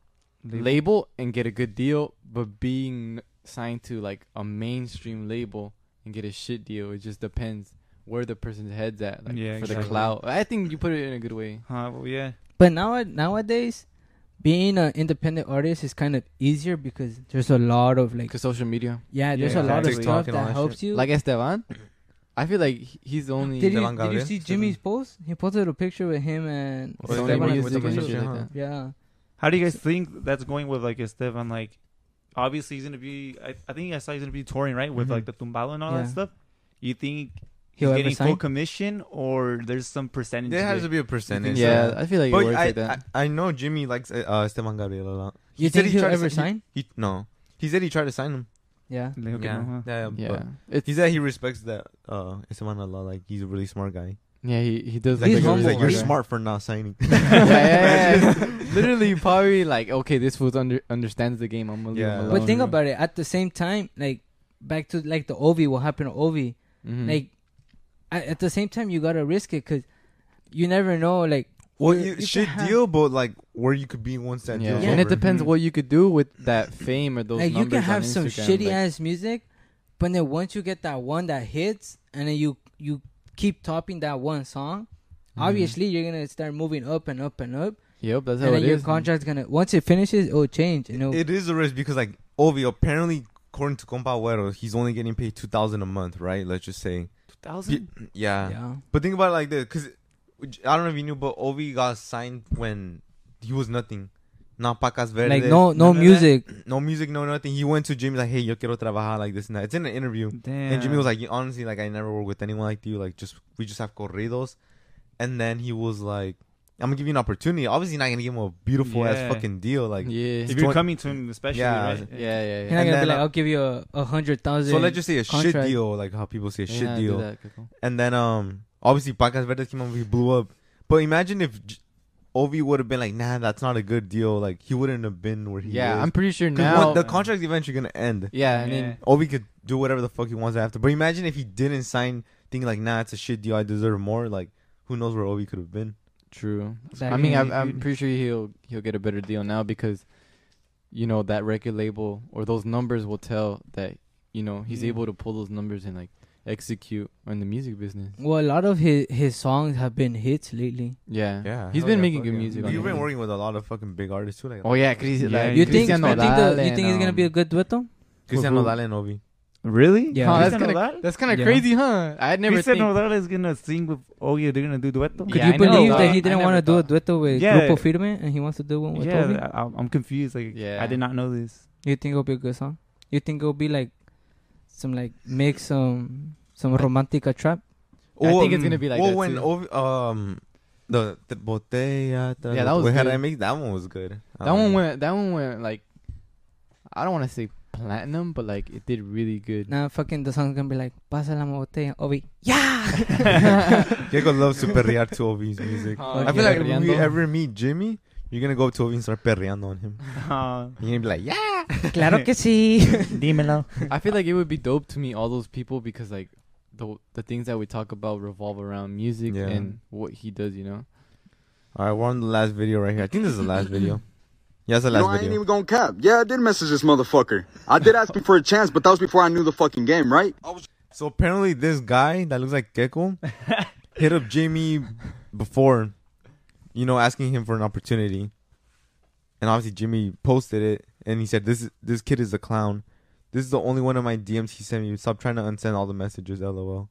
label and get a good deal, but being signed to like a mainstream label and get a shit deal, it just depends where the person's head's at. Like Yeah, for the exactly. clout, I think you put it in a good way. Well, yeah. But nowadays, being an independent artist is kind of easier because there's a lot of like Cause social media, there's Yeah, a lot of exactly. stuff TikTok and all that that helps shit. you. like Esteban. I feel like he's the only. did Esteban you Gabriel? see Jimmy's post? He posted a picture with him and Oh, Sony Esteban Music with the and music, shit huh? like that. yeah. How do you guys think that's going with like Esteban? Like, obviously he's gonna be. I think I saw he's gonna be touring right with Mhm. like the tumbado and all Yeah. that stuff. You think He'll he's ever getting full sign? commission or there's some percentage? There has to to be a percentage. Yeah, I feel like it But works like that. I know Jimmy likes Esteban Gabriel a lot. You said think he'll tried to ever sign- sign? No. He said he tried to sign him. Yeah. Like, okay, Yeah. no, huh? Yeah. Yeah, But it's he said he respects that Esteban a lot. Like he's a really smart guy. yeah. He does. Like, He's he's humble, like, you're right? smart for not signing. yeah. Literally, probably like, okay, this fool understands the game. I'm gonna leave Yeah. him But alone. think about it. At the same time, like back to like the Ovi, what happened to Ovi? Mhm. Like at the same time, you gotta risk it because you never know. Like, Well, you can shit have- deal, but like where you could be once that yeah, deal's and it over. depends what you could do with that fame or those like you numbers can have on some Instagram, shitty like- ass music, but then once you get that one that hits, and then you keep topping that one song, obviously you're gonna start moving up and up and up, Yep, that's how and it then your is. contract's gonna once it finishes, it'll change. You know, It is a risk because like Ovi apparently, according to Compa Agüero, he's only getting paid $2,000 a month, right? Let's just say. 2,000. Yeah. yeah. But think about it like this, because I don't know if you knew, but Ovi got signed when he was nothing. Not Pacas Verdes. Like no none of music. No music, no nothing. He went to Jimmy like, hey, yo quiero trabajar like this and that. It's in an interview. Damn. And Jimmy was like, honestly, like I never worked with anyone like you. Like we just have corridos. And then he was like, I'm gonna give you an opportunity. Obviously, not gonna give him a beautiful Yeah. ass fucking deal. Like, Yeah, if you're coming to him, especially, Yeah. right? yeah, yeah, You're yeah. not And gonna be then, like, I'll give you a 100,000. so let's just say a shit contract. deal, like how people say a shit Yeah, do deal. that, Coco. And then obviously Pacas Verdes came up, he blew up. But imagine if Ovi would have been like, nah, that's not a good deal. Like he wouldn't have been where he Yeah, is. I'm pretty sure 'Cause now. the contract's eventually gonna end. Yeah, and then Ovi could do whatever the fuck he wants after. But imagine if he didn't sign, thinking like, nah, it's a shit deal. I deserve more. Like, who knows where Ovi could have been? true. That I mean, can be I'm good. pretty sure he'll get a better deal now because, you know, that record label or those numbers will tell that, you know, he's Yeah. able to pull those numbers and like execute in the music business. Well, a lot of his songs have been hits lately. Yeah, Yeah, he's hell been yeah, making fuck good yeah. music. You've on been it. working with a lot of fucking big artists too. Like, Oh yeah, Chris, Yeah, like you think Cristian you think Nodal you think it's gonna be a good dueto? Cristian Nodal and Ovi. Really? Yeah. Huh, Cristian Nodal? that's kind of Yeah. crazy, huh? I'd never Cristian think. Nodal is gonna sing with. Oh yeah, they're gonna do duetto. Could Yeah, you I never believe thought- that he I didn't never want to do a thought. dueto with Yeah. Grupo Firme and he wants to do one with Ovi? Yeah, I'm confused. Like, Yeah. I did not know this. You think it'll be a good song? You think it'll be like some like mix some romantica trap? I think it's gonna be like well, that when too. Ovi, the botella. Yeah, that was we had good. to make that one was good. That one went like, I don't want to say platinum, but like it did really good. Nah, fucking the song's gonna be like Pasa la botella, Ovi. Yeah. Diego loves to perrear to Ovi's music. Oh, I feel like if we perreando. ever meet Jimmy, you're gonna go up to Ovi and start perreando on him. You're gonna be like, yeah. Claro que sí. Dímelo. I feel like it would be dope to meet all those people because like the things that we talk about revolve around music Yeah. and what he does, you know. All right, we're on the last video right here. I think this is the last video. Yeah, it's the You know, last I ain't video. even gonna cap. Yeah, I did message this motherfucker. I did ask him for a chance, but that was before I knew the fucking game, right? So apparently this guy that looks like Gecko hit up Jimmy before, you know, asking him for an opportunity. And obviously Jimmy posted it and he said, this kid is a clown. This is the only one of my DMs he sent me. Stop trying to unsend all the messages, LOL.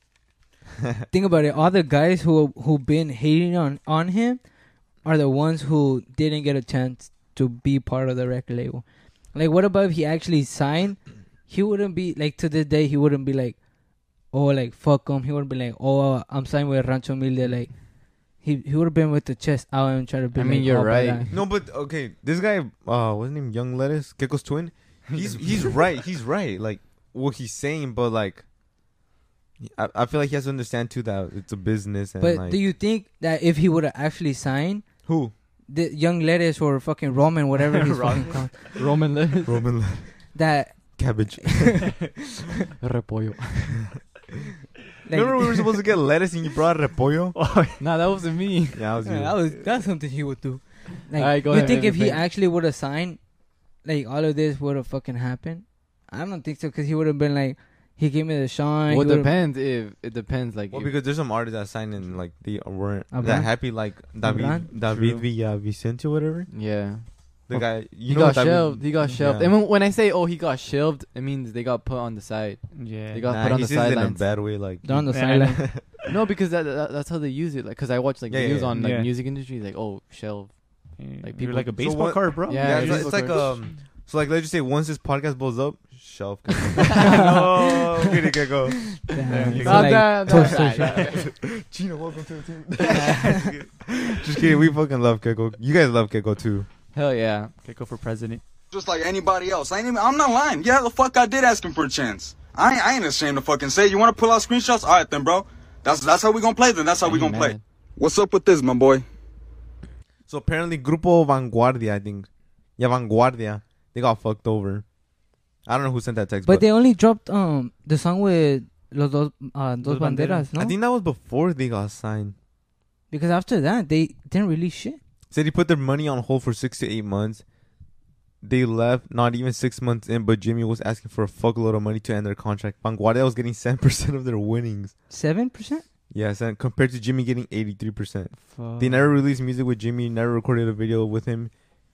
Think about it. All the guys who been hating on him are the ones who didn't get a chance to be part of the record label. Like, what about if he actually signed? He wouldn't be like, to this day, he wouldn't be like, oh, like fuck him. He wouldn't be like, oh, I'm signed with Rancho Humilde. Like, he would have been with the chest out and try to be. I mean, you're right. No, but okay, this guy, what's his name? Young Lettuce, Gecko's twin. He's right. He's right. Like what he's saying, but like, I feel like he has to understand too that it's a business. And but like, do you think that if he would have actually signed who the Young Lettuce or fucking Roman, whatever he's fucking called, Roman lettuce, that cabbage, repollo. Remember we were supposed to get lettuce and you brought repollo? Nah, that wasn't me. Yeah, that was you. That's something he would do. Like, Alright, go you ahead, think if he everything. actually would have signed, like all of this would have fucking happened? I don't think so, because he would have been like, he gave me the shine. Well, it depends. Like, Well, because there's some artists that signed and like they weren't Abran? that happy, like David True. Vicente or whatever. yeah, The guy, he got shelved. He got shelved. Yeah. And when I say, he got shelved, it means they got put on the side. Yeah. They got Nah, put on he the says it in a sidelines. bad way, like They're on the Yeah. sideline. No, because that's how they use it. Like, cause I watch like Yeah, videos yeah. on like Yeah. music industry, like shelved. Like Like, people people- like a So baseball what- card, bro. Yeah, it's, it's like okay. so like let's just say once this podcast blows up, shelf. No. Get it, go. Damn, it's Nah, like nah, toaster nah, shop. Gina, welcome to the team. Just kidding. We fucking love Keko. You guys love Keko too. Hell yeah. Go for president. Just like anybody else. I'm not lying. Yeah, the fuck I did ask him for a chance. I ain't ashamed to fucking say. You want to pull out screenshots? All right then, bro. That's how we gonna play then. That's how we gonna play. What's up with this, my boy? So apparently, Grupo Vanguardia, I think. Yeah, Vanguardia. They got fucked over. I don't know who sent that text, But they only dropped the song with Los Dos Banderas, no? I think that was before they got signed. Because after that, they didn't release shit. Said he put their money on hold for 6 to 8 months. They left not even 6 months in, but Jimmy was asking for a fuckload of money to end their contract. Vanguardia was getting 7% of their winnings. 7%? Yes, and compared to Jimmy getting 83%. They never released music with Jimmy, never recorded a video with him.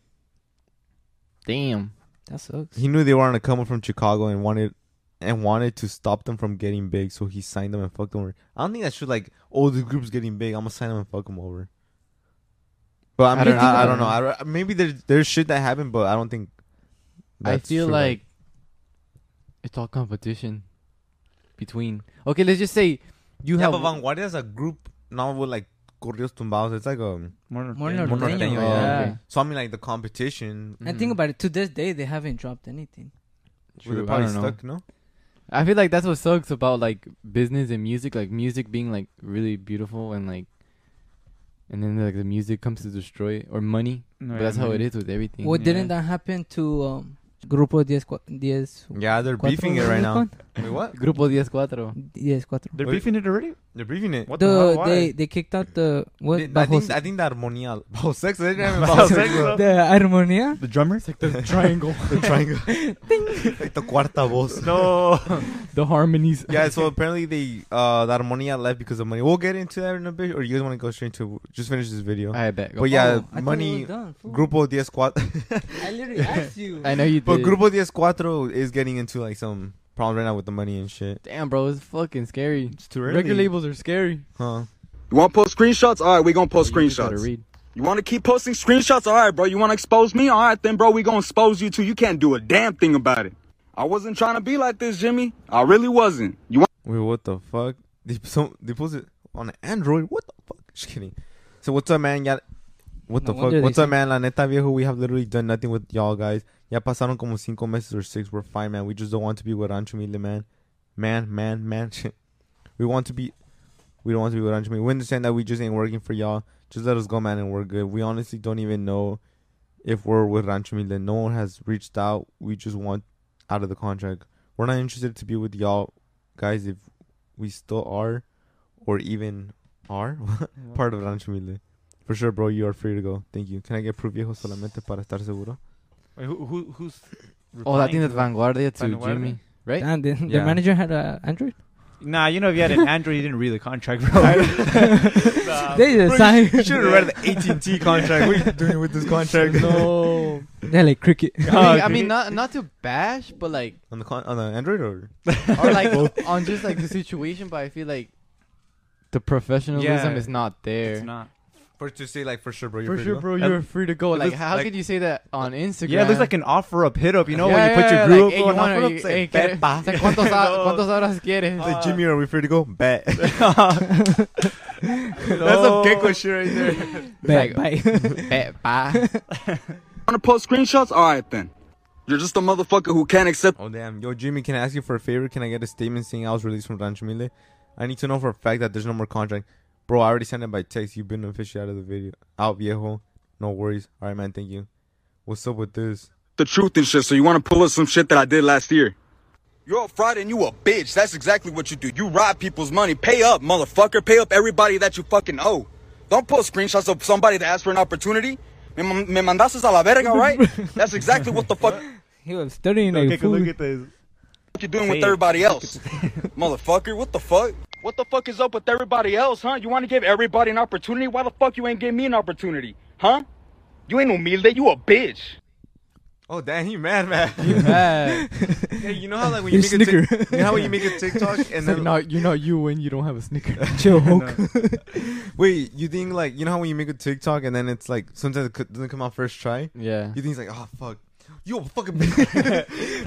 Damn. That sucks. He knew they were on a come up from Chicago and wanted to stop them from getting big, so he signed them and fucked them over. I don't think that should like, the group's getting big, I'm gonna sign them and fuck them over. But I don't know. Maybe there's shit that happened, but I don't think. I that's feel true, like it's all competition between. Okay, let's just say you have. but Vanguardia is a group, not with like corridos tumbados. It's like a More norteño, norteño, yeah. okay. So I mean, like the competition. And think about it. To this day, they haven't dropped anything. Were they True, I probably don't know. stuck, no? I feel like that's what sucks about like business and music. Like music being like really beautiful and like, and then like the music comes to destroy it, or money. No, But that's yeah, how it money. is with everything. Well, didn't that happen to Grupo 10? Yeah, they're beefing it right now. Wait, what? Grupo 10-4. 10-4. They're What? beefing it already? They're beefing it. What the hell? Why? They kicked out the what? I think the Armonía. Bajo Sexo. They didn't have Bajo Bajo Sexo. Sexo. the Armonía. The drummer? The triangle. The triangle. Like the cuarta voz. No. The harmonies. Yeah, so apparently the Armonía left because of money. We'll get into that in a bit, or you guys want to go straight to just finish this video? I bet. Go. But yeah, I thought money. it was done, fool. Grupo 10-4. I literally asked you. I know you But did. Grupo 10-4 is getting into like some problems right now with the money and shit. Damn, bro, it's fucking scary. It's too early. Record labels are scary. Huh? You want to post screenshots? All right, we gonna post You just gotta screenshots. read. You want to keep posting screenshots? All right, bro. You want to expose me? All right, then, bro. We gonna expose you too. You can't do a damn thing about it. I wasn't trying to be like this, Jimmy. I really wasn't. You want? Wait, what the fuck? They posted on Android? What the fuck? Just kidding. So what's up, man? What the No wonder fuck? they What's up, said- man? La neta, viejo, we have literally done nothing with y'all guys. Ya pasaron como 5 meses or 6. We're fine, man. We just don't want to be with Rancho Humilde, man. Man. We don't want to be with Rancho Humilde. We understand that we just ain't working for y'all. Just let us go, man, and we're good. We honestly don't even know if we're with Rancho Humilde. No one has reached out. We just want out of the contract. We're not interested to be with y'all guys if we still are or even are part of Rancho Humilde. For sure, bro, you are free to go. Thank you. Can I get proof, viejo, solamente para estar seguro? Wait, who's Oh, I think replying that's to that? Vanguardia to Vanguardia? Jimmy, right? And the Yeah. manager had a Android. Nah, you know, if you had an Android, you didn't read the contract, bro. They just signed. You should have read the AT&T contract. What are you doing with this contract? No. They're like cricket. I mean, not to bash, but like, on the Android or or like on just like the situation. But I feel like the professionalism Yeah. is not there. It's not. For to say like for sure, bro. For sure, bro. You're free to go. Like, how could you say that on Instagram? Yeah, it looks like an offer up, hit up. You know, yeah, when you put your like, group hey, on wanna, offer up. hey, ¿cuántos horas quieres? Like, Jimmy, are we free to go? Bet. That's some gecko shit right there. Bet, Bet, bye. Want to post screenshots? All right, then. You're just a motherfucker who can't accept. Oh, damn. Yo, Jimmy, can I ask you for a favor? Can I get a statement saying I was released from Rancho Humilde? I need to know for a fact that there's no more contract. Bro, I already sent it by text. You've been officially out of the video. Out, viejo. No worries. All right, man. Thank you. What's up with this? The truth and shit, so you want to pull us some shit that I did last year. You're a fraud and you a bitch. That's exactly what you do. You rob people's money. Pay up, motherfucker. Pay up everybody that you fucking owe. Don't post screenshots of somebody that asked for an opportunity. Me mandaste a la verga, right? That's exactly what the fuck. He was studying Okay, like food. look at this. What you doing with everybody else? Motherfucker, what the fuck? What the fuck is up with everybody else, huh? You want to give everybody an opportunity? Why the fuck you ain't give me an opportunity? Huh? You ain't humilde, you a bitch. Oh, damn, he mad. You mad. Hey, you know how like when you make you know how when you make a TikTok and then you're not you when you don't have a Snicker. Chill, Hulk. Wait, you think like you know how when you make a TikTok and then it's like sometimes it doesn't come out first try? Yeah. You think it's like, oh fuck. You a fucking bitch.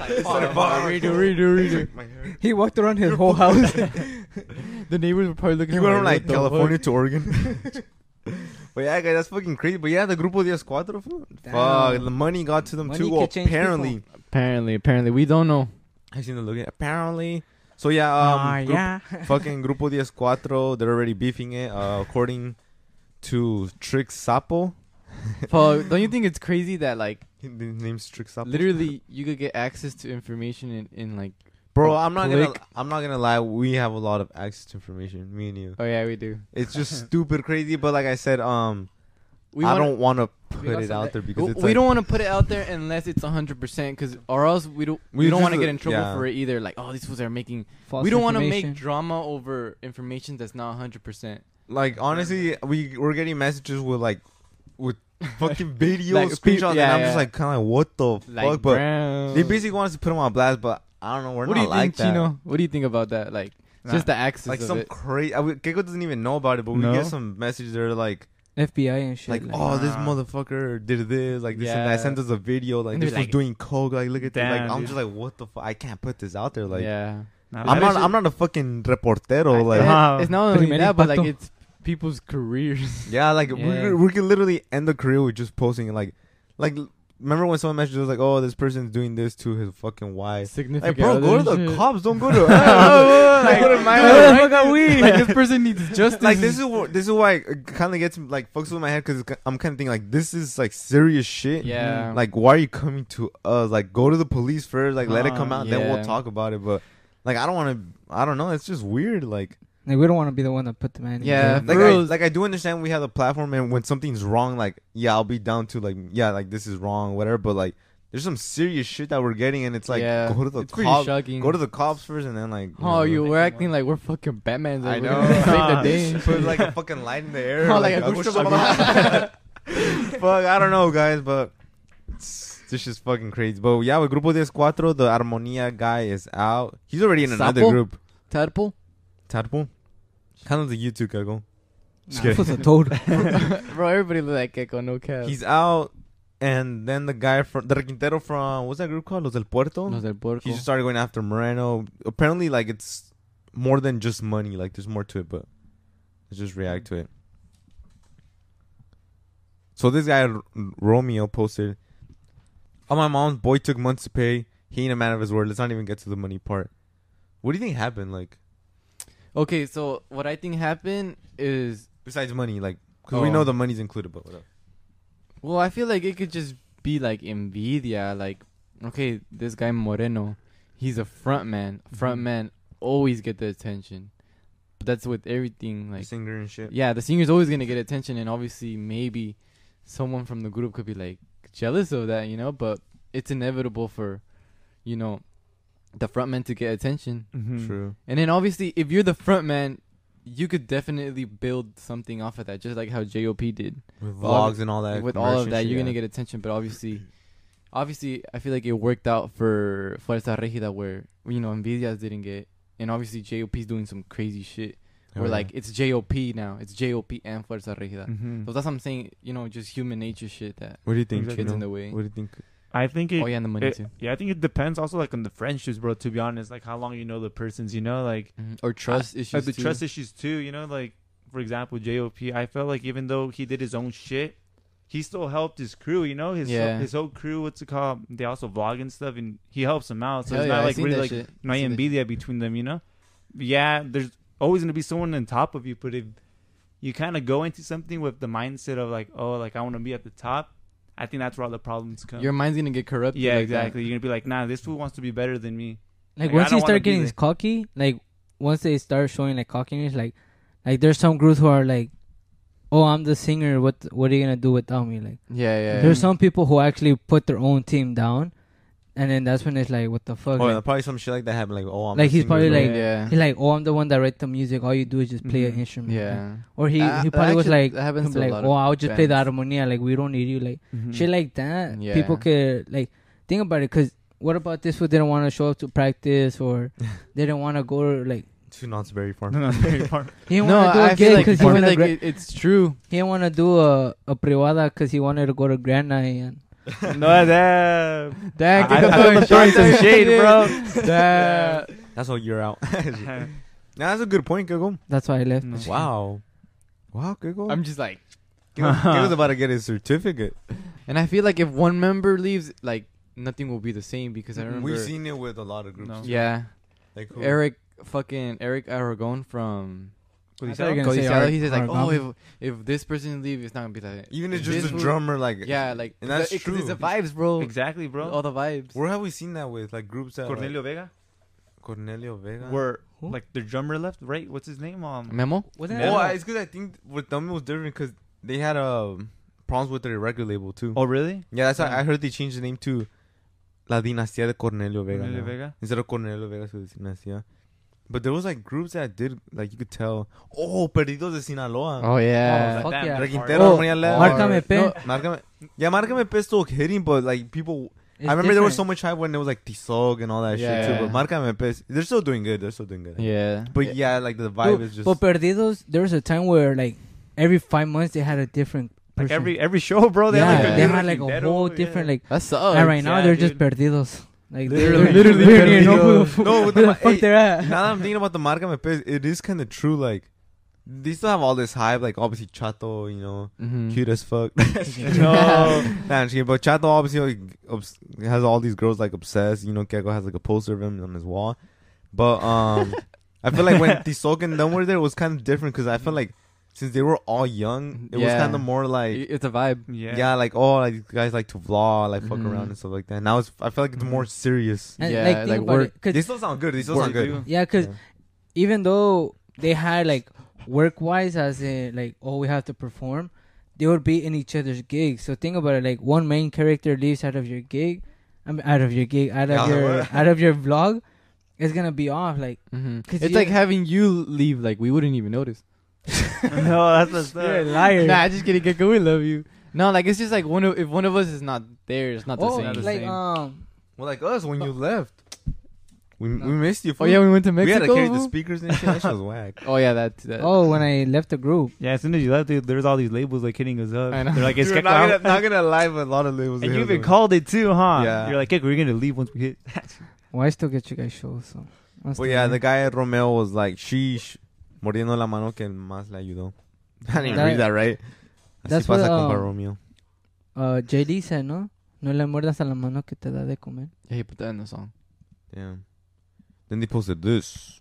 Reader. He walked around his whole house. The neighbors were probably looking. You went from like California to Oregon. But yeah, guys, that's fucking crazy. But yeah, the Grupo Diaz Cuatro, fuck, the money got to them Money too. can change Apparently, we don't know. I seen the look at apparently. So yeah, fucking Grupo Diaz Cuatro, they're already beefing it. According to Trix Sapo. Fuck, don't you think it's crazy that like the name's Trix Sapo? Literally, you could get access to information in like. Bro, I'm not gonna lie. We have a lot of access to information. Me and you. Oh yeah, we do. It's just stupid crazy. But like I said, I don't want to put it out there because we don't want to put it out there unless it's 100%. Or else we don't want to get in trouble for it either. Like, oh, these fools are making false. We don't want to make drama over information that's not 100%. Like honestly, we're getting messages with fucking videos, like, screenshots, and I'm just like kind of like, what the fuck? But they basically want us to put them on blast, but I don't know. We're not like that. Chino? What do you think about that? Like, just the access like of some it. crazy. Keiko doesn't even know about it, but we get some messages that are like FBI and shit. Like oh, this motherfucker did this, like this and that. Sent us a video, like this was doing coke. Like look at that. Like I'm just like, what the fuck? I can't put this out there. Like I'm not a fucking reportero. Like it's not only that, but like it's people's careers. Yeah, like we can literally end the career with just posting like remember when someone messaged us like, oh, this person's doing this to his fucking wife. Significant. Like, bro, go to the cops. Don't go to like this person needs justice. Like this is why it kind of gets like fucks with my head because I'm kind of thinking like this is like serious shit. Yeah. Like why are you coming to us? Like go to the police first. Like let it come out. Then we'll talk about it. But like I don't want to. I don't know. It's just weird. Like we don't want to be the one that put the man in jail. Like I do understand we have the platform and when something's wrong, like I'll be down to like like this is wrong, whatever. But like there's some serious shit that we're getting and it's like go to the cops. Go to the cops first and then like we're acting like we're fucking Batman. I know. Save the day. Put like a fucking light in the air. Fuck, I don't know, guys, but this is fucking crazy. But yeah, with Grupo Diaz Cuatro, the Armonía guy is out. He's already in another group. Tadpole? Kind of the YouTube Gecko. That was a toad. Bro, everybody look like Gecko, no cap. He's out. And then the guy from the Requintero from what's that group called? Los del Puerto. He just started going after Moreno. Apparently, like it's more than just money. Like there's more to it, but let's just react to it. So this guy Romeo posted, "Oh, my mom's boy took months to pay. He ain't a man of his word. Let's not even get to the money part. What do you think happened? Like, okay, so what I think happened is besides money, like because we know the money's included, but whatever. Well, I feel like it could just be like envidia. Like, okay, this guy Moreno, he's a front man. Front man always get the attention. But that's with everything. Like the singer and shit. Yeah, the singer's always going to get attention. And obviously, maybe someone from the group could be like jealous of that, you know? But it's inevitable for, you know, the front man to get attention. Mm-hmm. True. And then obviously, if you're the front man, you could definitely build something off of that, just like how J.O.P. did. With vlogs and all that. With all of that, you're going to get attention. But obviously, I feel like it worked out for Fuerza Regida where, you know, Envidias didn't get. And obviously, J.O.P.'s doing some crazy shit Where like it's J.O.P. now. It's J.O.P. and Fuerza Regida. Mm-hmm. So that's what I'm saying. Just human nature shit that. What do you think? Gets in the way. What do you think? I think it. Oh yeah, and the money too. Yeah, I think it depends also like on the friendships, bro. To be honest, like how long you know the persons, like or trust issues. Like the trust issues too. Like for example, J.O.P. I felt like even though he did his own shit, he still helped his crew. His whole crew. What's it called? They also vlog and stuff, and he helps them out. So it's not like really like no envidia between them. Yeah, there's always gonna be someone on top of you, but if you kind of go into something with the mindset of like, oh, like I want to be at the top, I think that's where all the problems come. Your mind's gonna get corrupted. Yeah, like exactly. That. You're gonna be like, nah, this fool wants to be better than me. Like once you start getting cocky, like once they start showing like cockiness, like there's some groups who are like, oh, I'm the singer. What are you gonna do without me? Like, yeah. There's some people who actually put their own team down, and then that's when it's like, what the fuck? Oh, like, probably some shit like that happened. Like, oh, I'm like he's probably like, he's like, oh, I'm the one that write the music. All you do is just play an instrument. Yeah. Or he probably was like, like, oh, I'll just play the armonia. Like, we don't need you. Like, shit like that. Yeah. People could like think about it. Cause what about this fool didn't want to show up to practice or didn't want to go like. To Knott's Berry Farm. He didn't want to do a gig because he wanted it's true. He didn't want to do a privada because he wanted to go to Grand Night and. No, that. I throwing some shade, bro. That's how you're out. Nah, that's a good point, Kiko. That's why I left. Wow, Kiko. I'm just like, Kiko's about to get his certificate. And I feel like if one member leaves, like nothing will be the same because I remember we've seen it with a lot of groups. No. Yeah, like who? Eric Aragon from. He says like, oh, if this person leaves, it's not gonna be like. Even if it's just a drummer, like like, and that's true. It's the vibes, bro. Exactly, bro. All the vibes. Where have we seen that with like groups that Cornelio Vega? Where like the drummer left, right? What's his name? Memo. It's good. I think with them it was different because they had problems with their record label too. Oh really? Yeah, that's why I heard they changed the name to La Dinastía de Cornelio Vega. Instead of Cornelio Vega, so Dinastía. But there was like groups that did like you could tell. Oh, Perdidos de Sinaloa. Oh yeah. Oh, fuck yeah. Márcame P. Yeah, Márcame P still hitting, but like people. I remember different. There was so much hype when it was like Tizog and all that shit too. But Márcame P, they're still doing good. Yeah. But yeah, like the vibe is just. But Perdidos, there was a time where like every 5 months they had a different. Like every show, bro. They had like a whole different like. That sucks. And right now they're just Perdidos. Like literally where the fuck they're at. Now that I'm thinking about the Márcame P, it is kind of true. Like they still have all this hype. Like obviously Chato, cute as fuck. No, but Chato obviously has all these girls like obsessed. Keiko has like a poster of him on his wall. But I feel like when Tizog and them were there, it was kind of different because I felt like. Since they were all young, it was kind of more like it's a vibe. Yeah, like these guys like to vlog, like fuck around and stuff like that. Now I feel like it's more serious. And like work. They still sound good. Yeah, because even though they had like work wise, as in like we have to perform, they would be in each other's gigs. So think about it. Like one main character leaves out of your gig, out of your vlog, it's gonna be off. Like it's like having you leave. Like we wouldn't even notice. No, that's you're a liar. Nah, just kidding, Gekko. We love you. No, like it's just like if one of us is not there, it's not the same. Like well, like us when you left, we missed you. Oh yeah, we went to Mexico. We had to carry the speakers and shit. That shit was whack. Oh yeah, that. Oh, when I left the group. Yeah, as soon as you left, there's all these labels like hitting us up. I know. They're like, it's Dude, not gonna lie, but a lot of labels. And you even called it too, huh? Yeah. You're like, Gekko, we're gonna leave once we hit. Well, I still get you guys shows. So. Well, yeah, the guy at Romeo was like, sheesh. Mordiendo la mano que más le ayudó. I didn't read that right. That's what Romeo. JD said, no le muerdas a la mano que te da de comer. Yeah, he put that in the song. Damn. Then they posted this.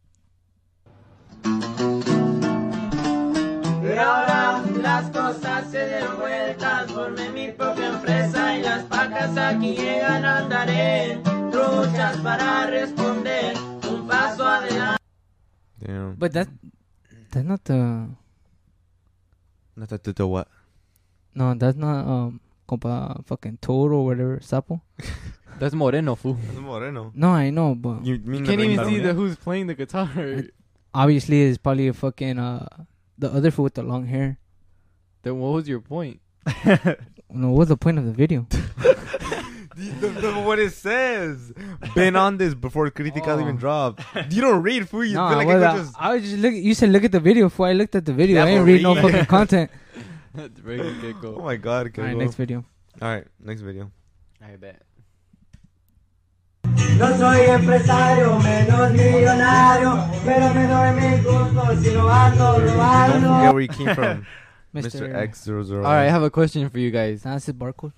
Y ahora las cosas se dieron vueltas, formé mi propia empresa y las pacas aquí llegan, andaré truchas para responder, un paso adelante. Damn. But that's not the. Not the what? No, that's not compa fucking Toro or whatever, Sapo. That's Moreno, fool. That's Moreno. No, I know, but you can't even see who's playing the guitar. Obviously, it's probably a fucking the other fool with the long hair. Then what was your point? No, what was the point of the video? What it says. Been on this before Critical even dropped. You don't read, fool. You feel like I was just look. You said look at the video. Before I looked at the video, I didn't read no fucking content. That's very good, Gecko. Oh my god, Gecko. Alright, next video. Alright, next video. I bet. No soy empresario, menos millonario, pero me doy mis gustos si lo ando Don't robando. forget where you came from. Mr. X00. Alright, I have a question for you guys. That's his barcode.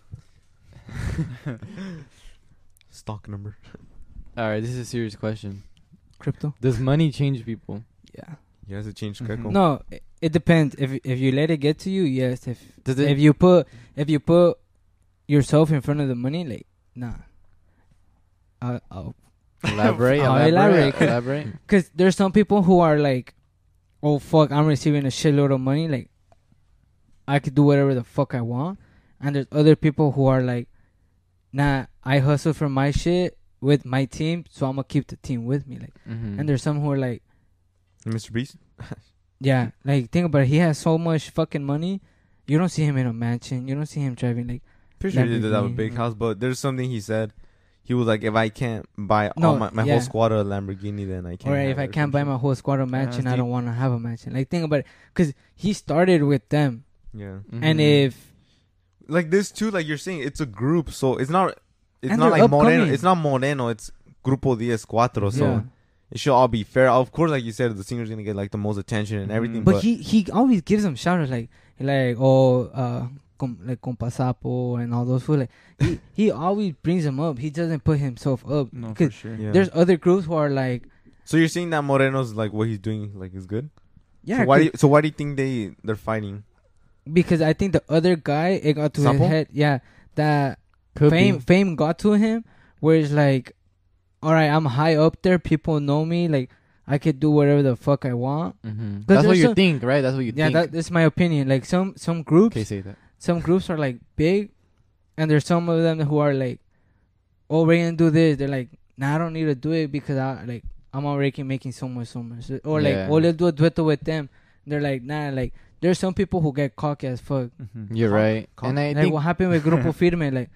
Stock number. Alright, this is a serious question. Crypto. Does money change people? Yeah. You have to change Gecko. No, it depends. If you let it get to you, yes. Does it? If you put yourself in front of the money, like nah. I'll elaborate. Because there's some people who are like, oh fuck, I'm receiving a shitload of money, like I could do whatever the fuck I want. And there's other people who are like, nah, I hustle for my shit with my team, so I'm gonna keep the team with me. Like, and there's some who are like, Mr. Beast. yeah, like think about it. He has so much fucking money. You don't see him in a mansion. You don't see him driving like. Pretty sure he did have a big house, but there's something he said. He was like, if I can't buy all my whole squad a Lamborghini, then I can't. Or if I can't buy my whole squad a mansion, I don't want to have a mansion. Like, think about it. Because he started with them. Yeah. And if... Like, this too, like you're saying, it's a group. So, it's not like Moreno. It's not Moreno. It's Grupo 10-4. So, it should all be fair. Of course, like you said, the singer's going to get, like, the most attention and everything. But he always gives them shout-outs. Like Compasapo and all those food. Like he always brings them up. He doesn't put himself up. No, for sure. Yeah. There's other groups who are like. So you're saying that Moreno's like what he's doing like is good? Yeah. So why do you think they're fighting? Because I think the other guy it got to his head. Yeah, that fame got to him. Where it's like, all right, I'm high up there. People know me. Like I could do whatever the fuck I want. That's what you think, right? That's what you think. Yeah, that's my opinion. Like some groups. Okay, say that. Some groups are like big, and there's some of them who are like, "Oh, we're gonna do this." They're like, "Nah, I don't need to do it because I'm already making so much." Or like, "Oh, let's do a dueto with them." They're like, "Nah." Like, there's some people who get cocky as fuck. You're right. And I think what happened with Grupo Firme, like,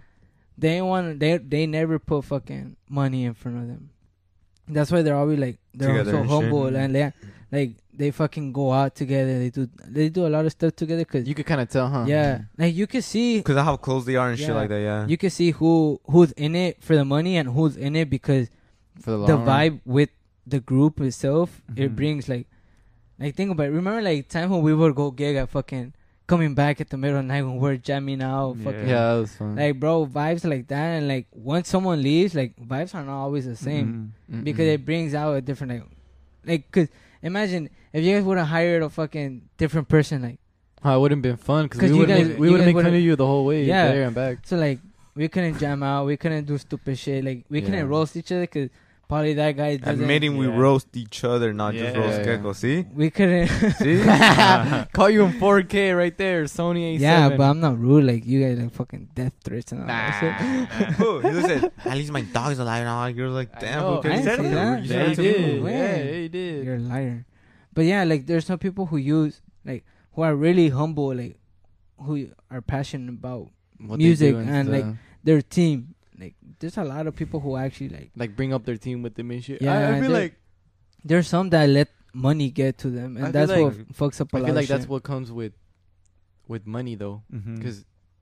they never put fucking money in front of them. That's why they're always like they're so humble and they fucking go out together. They do a lot of stuff together. Cause you could kind of tell, huh? Yeah, like you can see because of how close they are and shit like that. Yeah, you can see who's in it for the money and who's in it because for the vibe with the group itself. It brings like think about it. Remember like time when we would go gig at fucking coming back at the middle of the night when we're jamming out. Fucking, that was fun. Like bro, vibes like that and like once someone leaves, like vibes are not always the same because it brings out a different like cause imagine if you guys would have hired a fucking different person like. It wouldn't have been fun because we would have made fun of you the whole way there and back. So like we couldn't jam out, we couldn't do stupid shit, like we couldn't roast each other because probably that guy doesn't. Admitting we roast each other, not just roast Gecko. See? We couldn't. See? Call you in 4K right there, Sony A7. Yeah, but I'm not rude like you guys like fucking death threats and all that shit. He said, at least my dog's alive now. You're like, damn. I didn't say that. Yeah, he did. Yeah, he did. You're a liar. But yeah, like there's some people who use like who are really humble, like who are passionate about what music and like their team. Like there's a lot of people who actually like bring up their team with them and shit. Yeah, I feel like there's some that let money get to them, and that's what fucks up a lot. I feel like that's shit. What comes with money though, because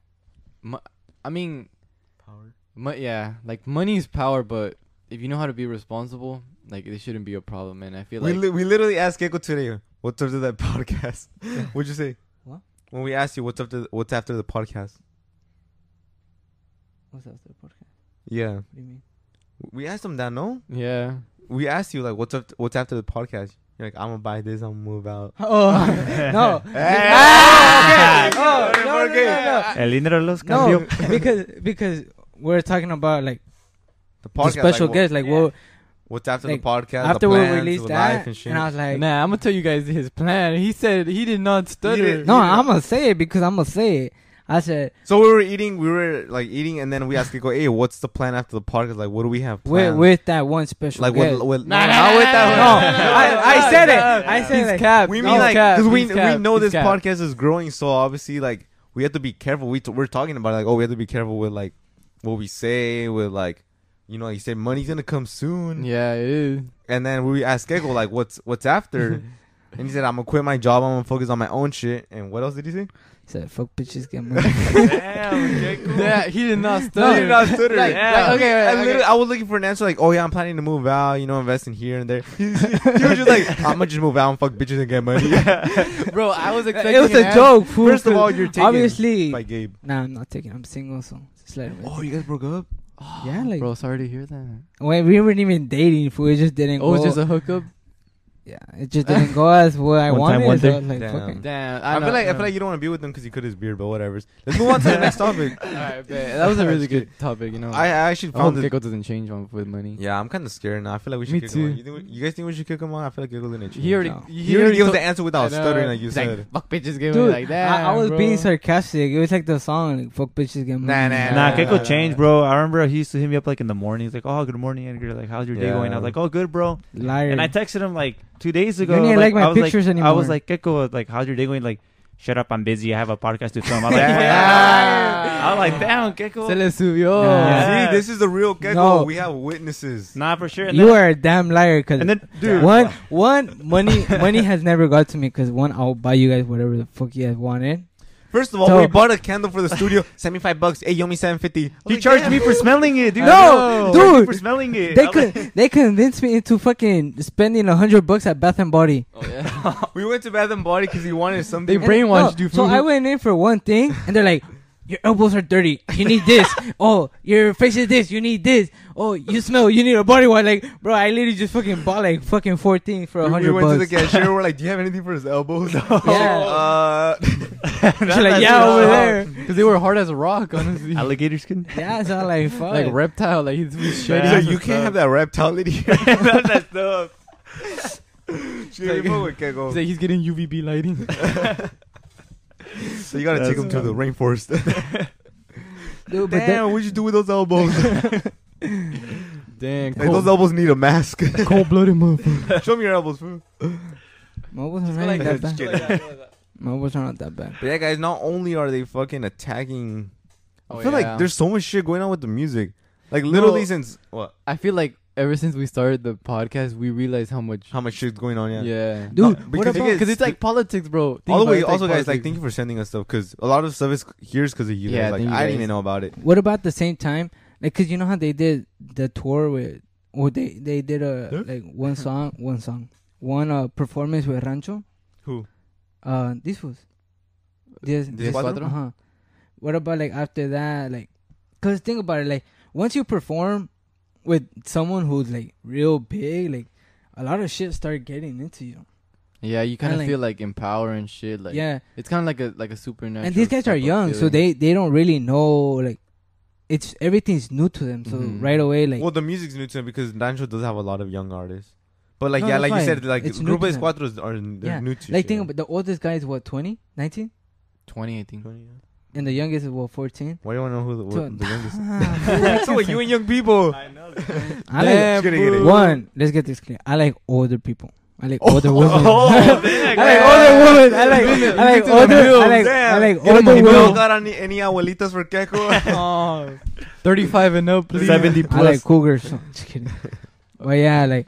I mean, power. Yeah, like money is power, but if you know how to be responsible, like it shouldn't be a problem. And I feel like we literally asked Gecko today, "What's after that podcast?" What'd you say? What? When we asked you what's after the podcast? What's after the podcast? Yeah. What do you mean? We asked him that, no? Yeah. We asked you like what's after the podcast. You're like, I'm gonna buy this, I'm gonna move out. Oh no. No. El dinero los cambió. No, because we're talking about like the podcast, special guests, like what's after the podcast? After we released that, and I was like, nah, I'm gonna tell you guys his plan. He said he did not stutter. No, I'm gonna say it because I'm gonna say it. I said. So we were eating, and then we asked Gecko, hey, what's the plan after the podcast? Like, what do we have planned? With that one special guest. Not with that one. I said it. I said he's capped. We mean like, because we know this podcast is growing, so obviously, like, we have to be careful. We're talking about, like, we have to be careful with, like, what we say with like, you know, he said money's gonna come soon. Yeah, it is. And then we asked Gecko like, what's after? And he said, I'm gonna quit my job. I'm gonna focus on my own shit. And what else did he say? He said, fuck bitches, get money. Damn, Gecko. Yeah, he did not stutter. No, he did not stutter. Okay, I was looking for an answer like, oh yeah, I'm planning to move out, you know, invest in here and there. He was just like, I'm gonna just move out and fuck bitches and get money. Bro, I was expecting It was a joke, fool. First of all, you're taking obviously by Gabe. Nah, I'm not taking. I'm single, so just let him. Oh, you guys broke up? Yeah, like bro, sorry to hear that. when we weren't even dating, fool. It just didn't. Oh, go. it's just a hookup. Yeah, it just didn't go as what I One time, wanted. one So I day. was like, Damn. fucking. Damn, I feel like you don't want to be with him because he cut his beard, but whatever. Let's move on to the next topic. Alright, that was a really good topic. You know, I actually I hope found it. Gecko doesn't change one with money. Yeah, I'm kind of scared now. I feel like we should Me kick too. him on. You guys think we should kick him on? I feel like Gecko's gonna change. He already, No. He already gave us told- the answer without I know. stuttering, like you He's said. Like, fuck bitches, give Dude, me like that. I was bro. being sarcastic. It was like the song, like, fuck bitches, get money. Nah, Gecko changed, bro. I remember he used to hit me up like in the morning. He's like, "Oh, good morning, Edgar. Like, how's your day Yeah. going?" I was like, "Oh, good, bro." Liar. And I texted him like 2 days ago. You don't even like my I was pictures I anymore. was like, Gecko, like, how's your day going? Like, shut up, I'm busy. I have a podcast to film. I'm like, Yeah. I was like, damn, Gecko. Se le subió. Yeah. See, this is the real Gecko. No. We have witnesses. Nah, for sure. And You then- are a damn liar. Cause And then, dude, one money has never got to me. Cause one, I'll buy you guys whatever the fuck you guys wanted. First of all, So- we bought a candle for the studio. $75. Hey, you owe me $7.50. he charged me for smelling it, dude. No, He charged me dude. for smelling it. They convinced me into fucking spending $100 at Bath and Body. Oh yeah. We went to Bath and Body because he wanted something. They brainwashed you. So fool. I went in for one thing, and they're like, "Your elbows are dirty. You need this. Oh, your face is this. You need this. Oh, you smell. You need a body wash." Like, bro, I literally just fucking bought like fucking 14 for $100. We went to the cashier. We're like, "Do you have anything for his elbows?" Yeah. She's like, yeah, over there. Because they were hard as a rock, honestly. Alligator skin. Yeah, so I'm like, fuck. Like reptile, like he's He's shredding. like, "You can't have that reptility." That's that stuff. He's like, he's getting UVB lighting. So you gotta take him to the rainforest. Dude, but Damn, what'd you do with those elbows? Dang, Hey, those elbows need a mask. cold-blooded motherfucker. Show me your elbows, fool. my elbows are not that Just bad. kidding. My elbows are not that bad. But yeah, guys, not only are they fucking attacking, Oh, I feel yeah. like there's so much shit going on with the music. Like literally No. since what? I feel like ever since we started the podcast, we realized how much. How much shit's going on? Yeah. Yeah, Dude, No, what because about? because it's like politics, bro. Think all the about way. it, it's Also, guys, like politics. thank you for sending us stuff because a lot of stuff is here's because of you Yeah, guys. Like thank you I didn't guys. even know about it. What about the same time? Like, cause you know how they did the tour with, or they did a like one performance with Rancho. Who? This was. This Cuatro? Uh-huh. What about like after that? Like, cause think about it. Like, once you perform with someone who's like real big, like a lot of shit start getting into you. Yeah, you kind of like- feel like empowered and shit. Like, Yeah. it's kind of like a supernatural. And these guys are type of young, so feeling. they don't really know, like, it's everything's new to them. So Mhm. right away, like, Well, the music's new to him because Rancho does have a lot of young artists. But like No, yeah, that's like you fine. said, like It's new to Grupo them. Cuatros are they're yeah, new to like shit. think about the oldest guy is what 20, 19, 20, I think. and the youngest is what 14. Why do you want to know who the youngest? Ah, So you and young people. I know. I Damn, like fool. one. Let's get this clear. I like older people. I like older women. Oh, I damn. like older women. I like older. I like older You don't women. got any abuelitas for Keiko? 35 and up, please. 70 plus. I like cougars. So, just kidding. But yeah, like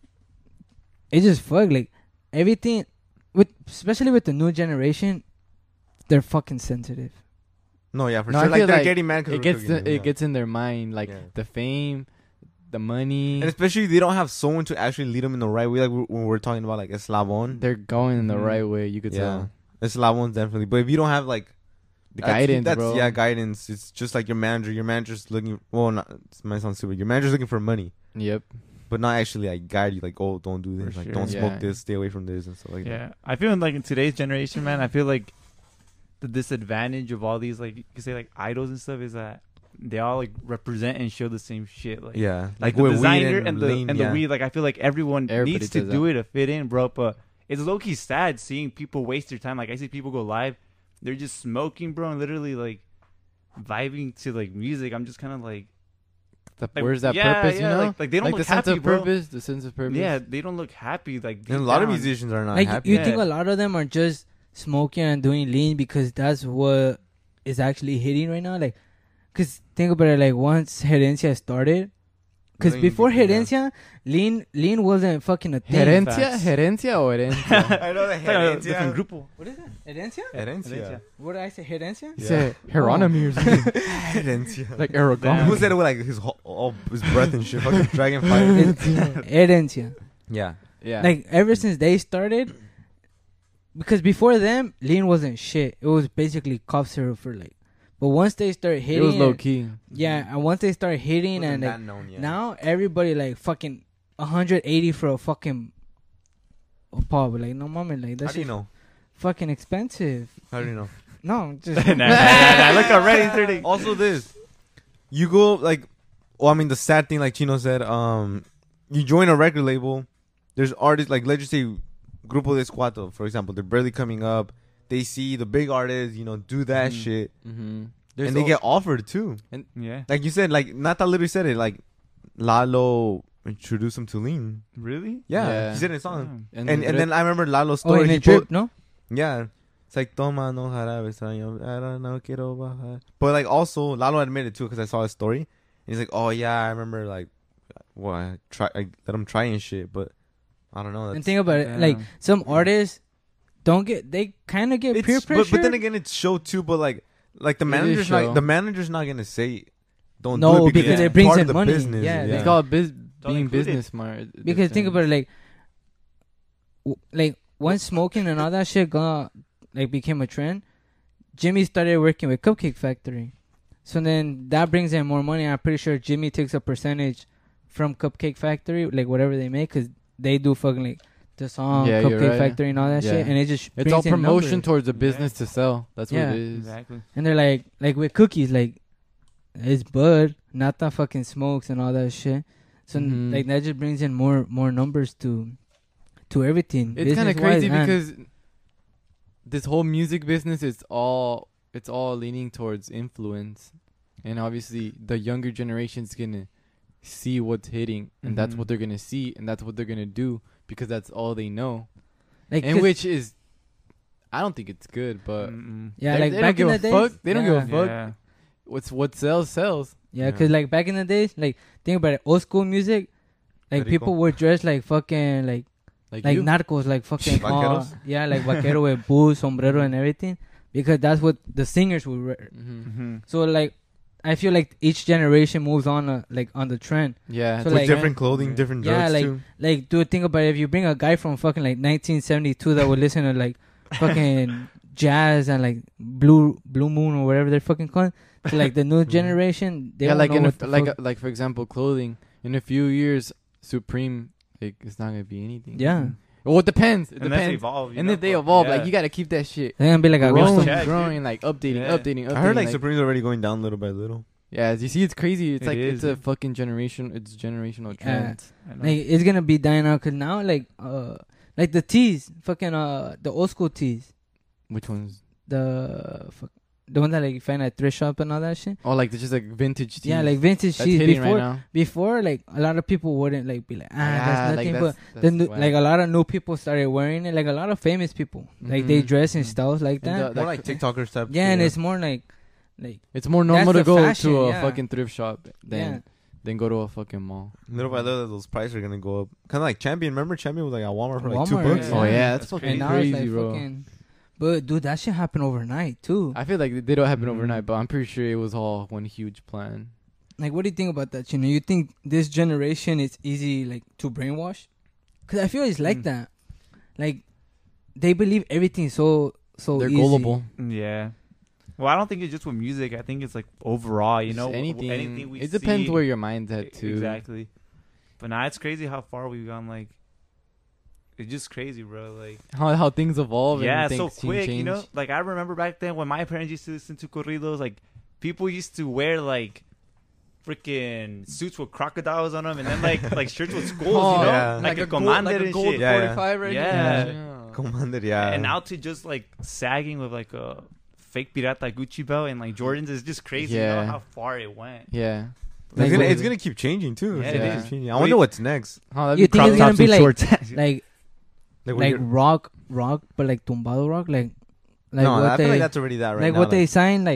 it's just fuck. Like everything with, especially with the new generation, they're fucking sensitive. No, yeah, for No, I sure. Like feel they're like getting mad because it gets in their mind, like Yeah. the fame, the money. and especially they don't have someone to actually lead them in the right way. Like when we're talking about like Eslavon. They're going in the Mhm. right way. You could Yeah, tell Eslavon's definitely. But if you don't have like the guidance, that's bro. yeah, guidance. It's just like your manager. Your manager's looking. Well, not, it might sound stupid. Your manager's looking for money, Yep. but not actually like guide you. Like, oh, don't do this. For Like, sure. don't smoke Yeah. this. Stay away from this and stuff like that. Yeah, I feel like in today's generation, man, I feel like the disadvantage of all these, like you could say, like idols and stuff, is that they all like represent and show the same shit. Like, Yeah, like the with weed designer and the lean, and yeah. the weed. Like, I feel like everyone Everybody needs to does do that. it to fit in, bro. But it's low key sad seeing people waste their time. Like, I see people go live, they're just smoking, bro, and literally like vibing to like music. I'm just kind of like, Where's that yeah, purpose? yeah, you know, like they don't the look sense happy, of bro. purpose. The sense of purpose. Yeah, they don't look happy. Like, And a deep lot of down. musicians are not Like happy. you Yeah. think a lot of them are just smoking and doing lean because that's what is actually hitting right now. Like, Cause think about it, like once Herencia started, cause before Herencia, lean wasn't fucking a thing. Herencia or herencia? I know the Herencia. Different grupo. What is that? Herencia? Herencia. What did I say? Herencia? You said Hieronymy or something. Herencia. Like Aragorn. Who said it with like all his breath and shit? Fucking dragon fire. Herencia. Yeah. Yeah. Like ever since they started, because before them, lean wasn't shit. It was basically cough syrup for like. But once they start hitting, it was low key. Yeah, and once they start hitting, and like, now everybody like fucking 180 for a fucking pub. Like no moment, like that's how do you know? Fucking expensive. How do you know? No, just nah, look already. Also, this you go like, well, I mean, the sad thing, like Chino said, you join a record label. There's artists like, let's just say, Grupo Descuatro, for example. They're barely coming up. They see the big artists, do that shit. Mm-hmm. And they get offered too. And like you said, like Nata literally said it, like Lalo introduced him to lean. Really? Yeah. He said it in a song. Yeah. And then I remember Lalo's story. in the drip, no? Yeah. It's like, toma no jarabe extraño, I don't know, quiero bajar. But like also, Lalo admitted too, because I saw his story. And he's like, oh yeah, I remember like, well, I let him try and shit, but I don't know. And think about it, like some artists they kind of get peer pressure. But then again, it's show too. But like the manager's not gonna say don't no, do it because it brings in money. Business. Yeah, it's called being business smart. Because think about it, like once smoking and all that shit became a trend, Jimmy started working with Cupcake Factory. So then that brings in more money. I'm pretty sure Jimmy takes a percentage from Cupcake Factory, like whatever they make, because they do fucking like the song Cupcake Factory and all that shit, and it's all promotion towards a business to sell. That's what it is. Exactly. And they're like with cookies, like it's bud, not that fucking smokes and all that shit. So like that just brings in more numbers to everything. It's kind of crazy because this whole music business it's all leaning towards influence, and obviously the younger generation's gonna see what's hitting, and that's what they're gonna see, and that's what they're gonna do because that's all they know. Like, and which is, I don't think it's good, but like back in the days, they don't give a fuck. Yeah. What sells. Yeah, because like back in the days, like think about it, old school music, like people would dress like fucking like narcos, like fucking like vaquero with boots, sombrero, and everything, because that's what the singers would wear. So like, I feel like each generation moves on on the trend. Yeah, so like different clothing, different drugs too. Like do think about it. If you bring a guy from fucking like 1972 that would listen to like fucking jazz and like Blue Moon or whatever they're fucking calling, to like the new generation, they like like for example, clothing. In a few years, Supreme it's not gonna be anything. Yeah. Well, it depends. It and depends. Evolve, and if they evolve, like you gotta keep that shit. They're gonna be like growing, like updating. I heard like Supreme's already going down little by little. Yeah, you see, it's crazy. It's it's a fucking generation. It's generational trend. Like it's gonna be dying out because now like the tees, fucking the old school tees. Which ones? The one that like you find at thrift shop and all that shit. Oh, like just like vintage tees. Yeah, like vintage tees. Before, before like a lot of people wouldn't like be like that's nothing. Like, but then like a lot of new people started wearing it. Like a lot of famous people, like they dress in styles like that. More like TikTokers type. Yeah, and it's more like it's more normal to go fashion, to a fucking thrift shop than go to a fucking mall. Little by little, those prices are gonna go up. Kind of like Champion. Remember Champion was like at Walmart for like $2. Yeah. Oh yeah, that's fucking crazy, bro. But dude, that shit happened overnight too. I feel like they don't happen overnight, but I'm pretty sure it was all one huge plan. Like, what do you think about that? You think this generation is easy like to brainwash? Because I feel it's like that. Like, they believe everything so they're easy. gullible. Yeah. Well, I don't think it's just with music. I think it's like overall, anything we depends where your mind's at too. Exactly. But now it's crazy how far we've gone. Like, it's just crazy, bro. Like how things evolve. Yeah, and so quick. Change. Like I remember back then when my parents used to listen to corridos. Like people used to wear like freaking suits with crocodiles on them, and then like shirts with skulls. Like a commander and gold shit. 45 right Commander, And now to just like sagging with like a fake pirata Gucci belt and like Jordans is just crazy. You know how far it went. Yeah. It's gonna keep changing too. Yeah, it is. Changing. I wonder what's next. You think it's gonna be like rock, but like tumbado rock, like no, I feel like that's already that right now. Like what they sign, like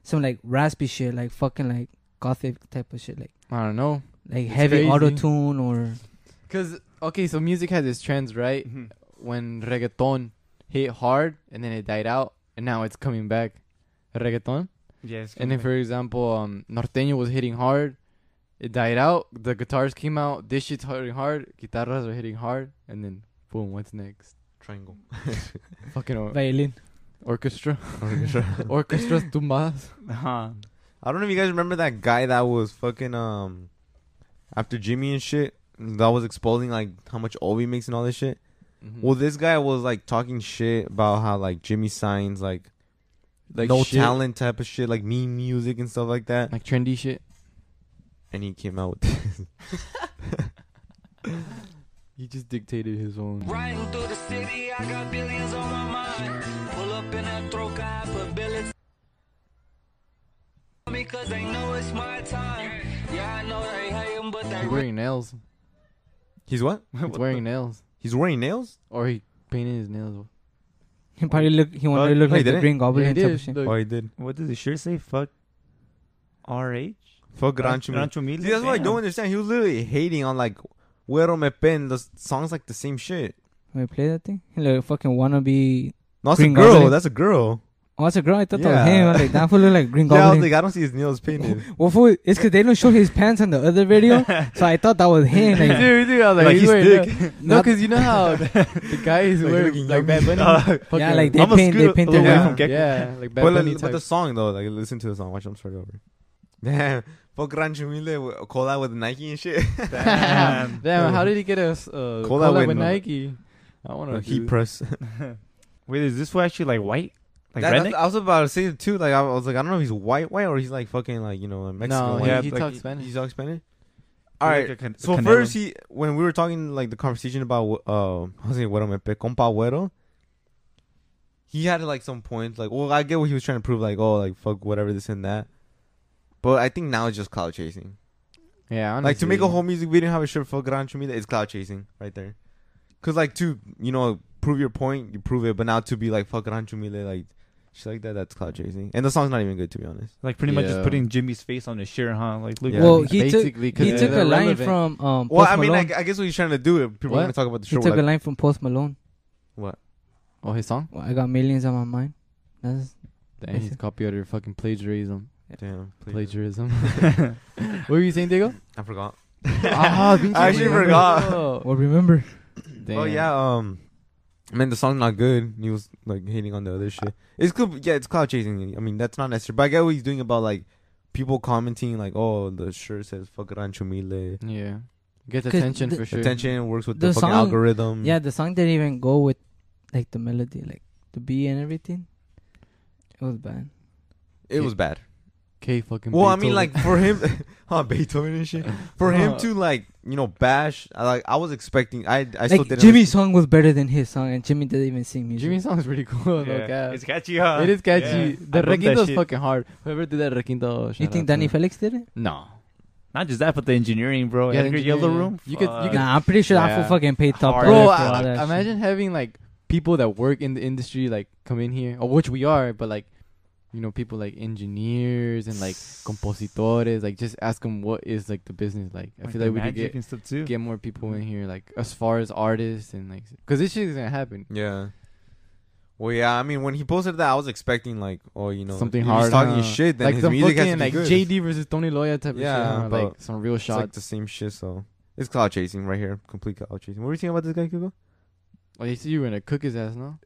some like raspy shit, like fucking like gothic type of shit, like I don't know. like It's heavy crazy. auto tune or Cause okay, so music has its trends, right? When reggaeton hit hard and then it died out, and now it's coming back. Reggaeton. Yes. And then, for example, norteño was hitting hard, it died out. The guitars came out. This shit's hitting hard. Guitarras are hitting hard, and then boom, what's next? Triangle. Fucking violin. Orchestra. Orchestras tumbadas. I don't know if you guys remember that guy that was fucking after Jimmy and shit, that was exposing like how much Ovi makes and all this shit. Well, this guy was like talking shit about how like Jimmy signs like no shit. talent type of shit, like meme music and stuff like that, like trendy shit. And he came out with this. He just dictated his own. Riding through the city, I got billions on my mind. Pull up in that throat, I put billets on me 'cause they know it's my time. Yeah, I know they hate him, but they He's wearing nails. He's what? He's wearing nails. He's wearing nails? Or he painted his nails. He probably he wanted to look like the Green Goblin. Yeah, he type did. of shit. Look. Oh, he did. What does the shirt say? Fuck RH? Fuck Rancho Mil. See, that's what I don't understand. He was literally hating on like Güero Me Pen. The songs like the same shit. When we play that thing, he like fucking wannabe. No, that's Green a girl. Goblin. That's a girl. Oh, that's a girl. I thought Yeah. that was him. I was like, that fool look like Green Yeah, I Goblin. was like, I don't see his nails painted. Well, fool, it's because they don't show his pants on the other video, so I thought that was him. Like, Dude, I was Like, he's he's wearing thick. no, because you know how the guy is Like, wearing looking like Bad yummy. Bunny. yeah, like they I'm a paint scooter their away way. from Gecko. Yeah, like Bad But, Bunny but type. the song though, like listen to the song. Watch, I'm starting over. Damn, fuck Rancho Humilde collab with Nike and shit. Damn, how did he get a collab with with Nike? I want to Heat press. Wait, is this fool actually like white? Like That's- redneck? I was about to say it too. Like I was like, I don't know if he's white, or he's like fucking like Mexican. No, white. he Like, talks Spanish. He talks Spanish. He's All like right. a So Canelo. first, when we were talking like the conversation about I was saying Güero Me Pe, compa Güero, he had like some points. Like, well, I get what he was trying to prove. Like, oh, like fuck whatever this and that. But I think now it's just cloud chasing. Yeah, honestly. Like to make a whole music video and have a shirt fuck Rancho Humilde, it's cloud chasing right there. Cause like to prove your point, you prove it. But now to be like fuck Rancho Humilde, like shit like that, that's cloud chasing. And the song's not even good, to be honest. Like pretty much just Yeah. putting Jimmy's face on his shirt, huh? Like look. Yeah. Well, at he took Basically, 'cause he took they're a line relevant. from Well, Post I mean, Malone. I guess what he's trying to do. People What? want to talk about the He show. took a Like, line from Post Malone. what? Oh, his song? Well, I got millions on my mind. That's Damn, he's copyrighted fucking plagiarism. Damn, Plagiarism. What were you saying, Diego? I forgot. Ah, I actually forgot. well, remember. Damn. Oh yeah, I mean the song's not good. He was like hating on the other shit. It's cool. Yeah, it's cloud chasing. I mean that's not necessary. But I get what he's doing about like people commenting like, oh, the shirt says "fuck Rancho Humilde." Yeah. Gets 'Cause attention the- for sure. Attention works with the, The fucking song- algorithm. Yeah, the song didn't even go with like the melody, like the beat and everything. It was bad. it was bad. K fucking Well, I mean, Beethoven. like for him, Beethoven and shit. For him to like, bash. I was expecting. I still Like didn't. Jimmy's song was better than his song, and Jimmy didn't even sing music. Jimmy's song is pretty cool. Yeah. Though, guys. It's catchy, huh? It is catchy. Yeah. The I love that requinto is shit. fucking hard. Whoever did that requinto. You shout think out Danny to- Felix did it? No. Not just that, but the engineering, bro. Yeah, Edgar the Yellow engineering. Room. You could- Fuck. Nah, I'm pretty sure that Yeah. fool fucking paid top Hard. dollar Bro, for all that imagine having like people that work in the industry like come in here, or which we are, but like people like engineers and like compositores, like just ask them what is like the business like. I feel the like we could magic get and stuff too. more people in here, like as far as artists and like, because this shit is gonna happen. Yeah. Well, yeah. I mean, when he posted that, I was expecting like, Something if hard. he's talking huh? his shit, then like his some music has to fucking be like good. JD versus Tony Loya type Yeah, of shit. Huh? but Like some real It's like shots. the same shit. So it's cloud chasing right here. Complete cloud chasing. What were you saying about this guy, Kugo? Oh, you see, you were gonna cook his ass, no?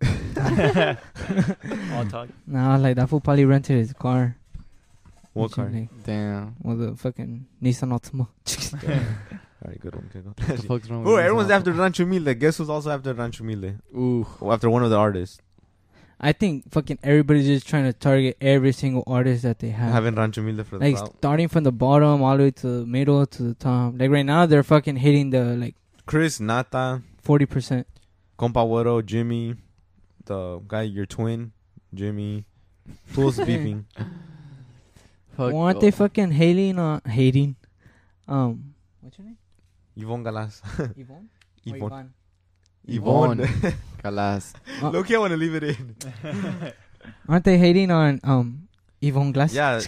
All talk. Nah, like that fool probably rented his car. What car? Like, Damn. well, the fucking Nissan Altima. All right, good one, Kugo. What the fuck's wrong with Oh, this everyone's now? after Rancho Humilde. Guess who's also after Rancho Humilde? Ooh. Or after one of the artists. I think fucking everybody's just trying to target every single artist that they have. Having Rancho Humilde for the Like clout. starting from the bottom all the way to the middle to the top. Like right now they're fucking hitting the like Chris, Nata, 40%. Compa Güero, Jimmy, the guy, your twin, Jimmy. Who else is beefing? Fuck. Well, aren't they fucking hating? What's your name? Yvonne Galas. Yvonne? Yvonne. Yvonne. Galas. Look, I want to leave it in. Aren't they hating on Yvonne Glass. Yeah.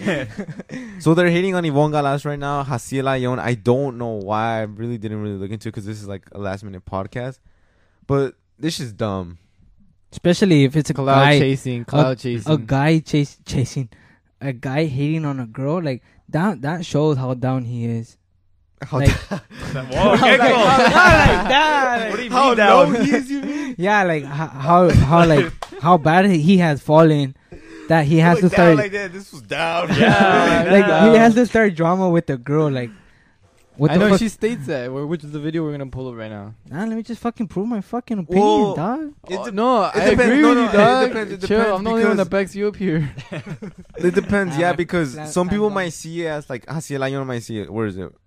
So they're hating on Yvonne Galas right now. Jaciel Ayon. I don't know why. I really didn't look into it because this is like a last minute podcast. But this is dumb. Especially if it's a cloud guy chasing. A guy chasing. A guy hating on a girl. Like, that shows how down he is. How like, Whoa, like that. What do you mean low he is, you mean? Yeah, like how like how bad he has fallen that he has to start like that. This was down. Yeah, like he has to start drama with the girl. Like, what I the know fuck? she states that. Which is the video we're gonna pull up right now? Nah, let me just fucking prove my fucking opinion, Well, dog. No, I depends. agree No, with no, you, it dog. depends. It Chill, depends I'm the only one because- that backs you up here. It depends, yeah, like, because plan- some plan people on. might see it as like Jaciel Ayon might see it. Where is it?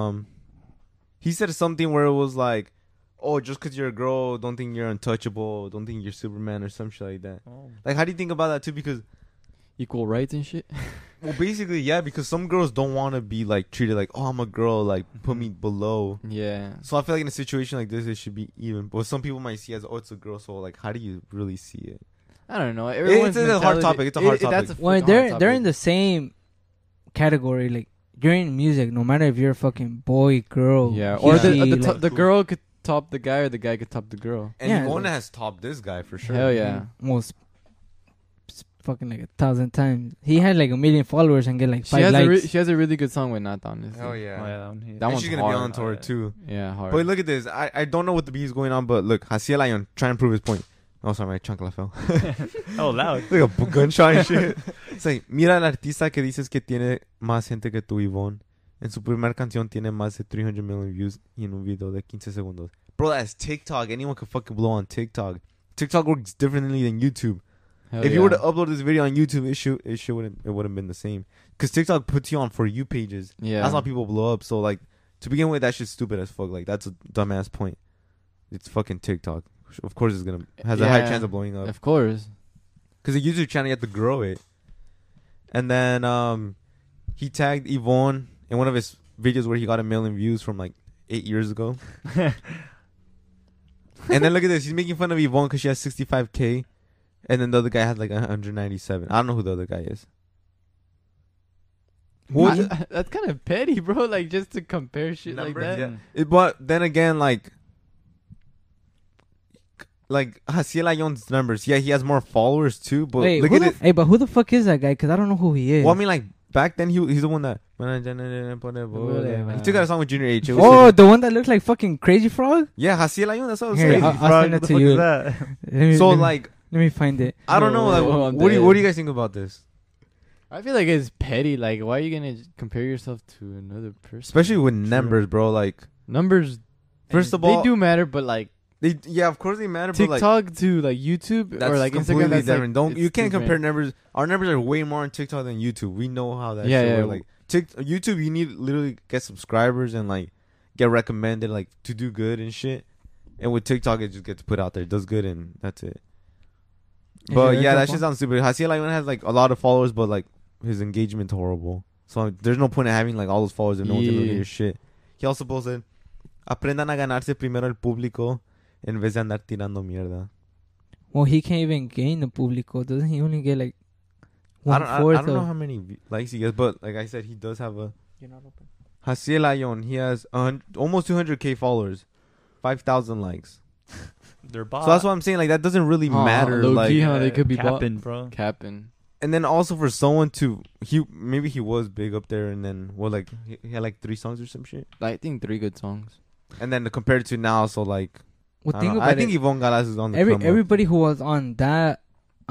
He said something where it was like, "Oh, just because you're a girl, don't think you're untouchable. Don't think you're Superman or some shit like that." Oh. Like, how do you think about that too? Because, Equal rights and shit. well, basically, yeah, because some girls don't want to be like treated like, "Oh, I'm a girl, like put me below." Yeah. So I feel like in a situation like this, it should be even. But some people might see it as, "Oh, it's a girl," so like, how do you really see it? I don't know. It's a hard topic. It's a hard topic. Well, they're in the same category. Like, you're in music, no matter if you're a fucking boy, girl. Yeah, or he, the girl could top the guy, or the guy could top the girl. And Yeah, Yvonne like- has topped this guy for sure. Hell yeah. Most fucking like 1,000 times. He had like 1 million followers and get like She 5 has likes. she has a really good song with Not Honest. Hell yeah. Oh, yeah, that one. That And one's she's gonna hard. be on tour too. Yeah, hard. But look at this. I don't know what the beef is going on, but look, Jaciel Ayon trying to prove his point. Oh, sorry, my chancla fell. Oh, loud. Like a gunshot and shit. It's like, mira al artista que dices que tiene más gente que tú, Yvonne. En su primer canción tiene más de 300 million views y en un video de 15 segundos. Bro, that's TikTok. Anyone can fucking blow on TikTok. TikTok works differently than YouTube. Hell If you yeah. were to upload this video on YouTube, it wouldn't been the same. Because TikTok puts you on For You pages. Yeah. That's how people blow up. So, like, to begin with, that shit's stupid as fuck. Like, that's a dumbass point. It's fucking TikTok. Of course it's has a high chance of blowing up. Of course. Because the YouTube channel, you have to grow it. And then he tagged Yvonne in one of his videos where he got 1 million views from like 8 years ago. And then look at this. He's making fun of Yvonne because she has 65K. And then the other guy has like 197. I don't know who the other guy is. That's kind of petty, bro. Like, just to compare shit Numbers, like that. yeah. But then again, like Jaciel Ayon's numbers. Yeah, he has more followers too. But Wait, look who at the it. hey, but who the fuck is that guy? Because I don't know who he is. Well, I mean, like back then he's the one that he took out a song with Junior H. It was Oh, like- the one that looked like fucking Crazy Frog? yeah, Jaciel Ayon. That's what I was Here, saying. I'll send it to you. Let me- So let me- like, let me find it. I don't know. Like, Whoa, I'm what do dead. you guys think about this? I feel like it's petty. Like, why are you gonna compare yourself to another person? Especially with numbers, bro. Like, Numbers. first of they all, do matter, but like yeah, of course they matter. But like, TikTok to like YouTube that's or like Instagram, completely that's different. like, You it's can't different. compare numbers. Our numbers are way more on TikTok than YouTube. We know how that. Yeah, shit yeah. works. Like YouTube, you need literally get subscribers and like get recommended like to do good and shit. And with TikTok, it just gets put out there, it does good, and that's it. Is But your yeah, that example? shit sounds stupid. Jaciel Ayon has like a lot of followers, but like his engagement's horrible. So there's no point in having like all those followers if no one's gonna look at Yeah. your shit. He also posted, aprendan a ganarse primero el público en vez de andar tirando mierda. Well, he can't even gain the público. Doesn't he only get like I 1/4 don't know of... how many likes he gets, but like I said, he does have a You're not open. Jaciel Ayon. He has almost 200K followers, 5,000 likes. They're bought. So that's what I'm saying. Like that doesn't really matter. Low Like, key, huh? They could be capping, bought. bro. Capping. and then also for someone to maybe he was big up there, and then like he had like 3 songs or some shit, I think 3 good songs. and then compared to now, so like Well, I think don't know. about I think it. Yvonne Galas is on the come up. Everybody who was on that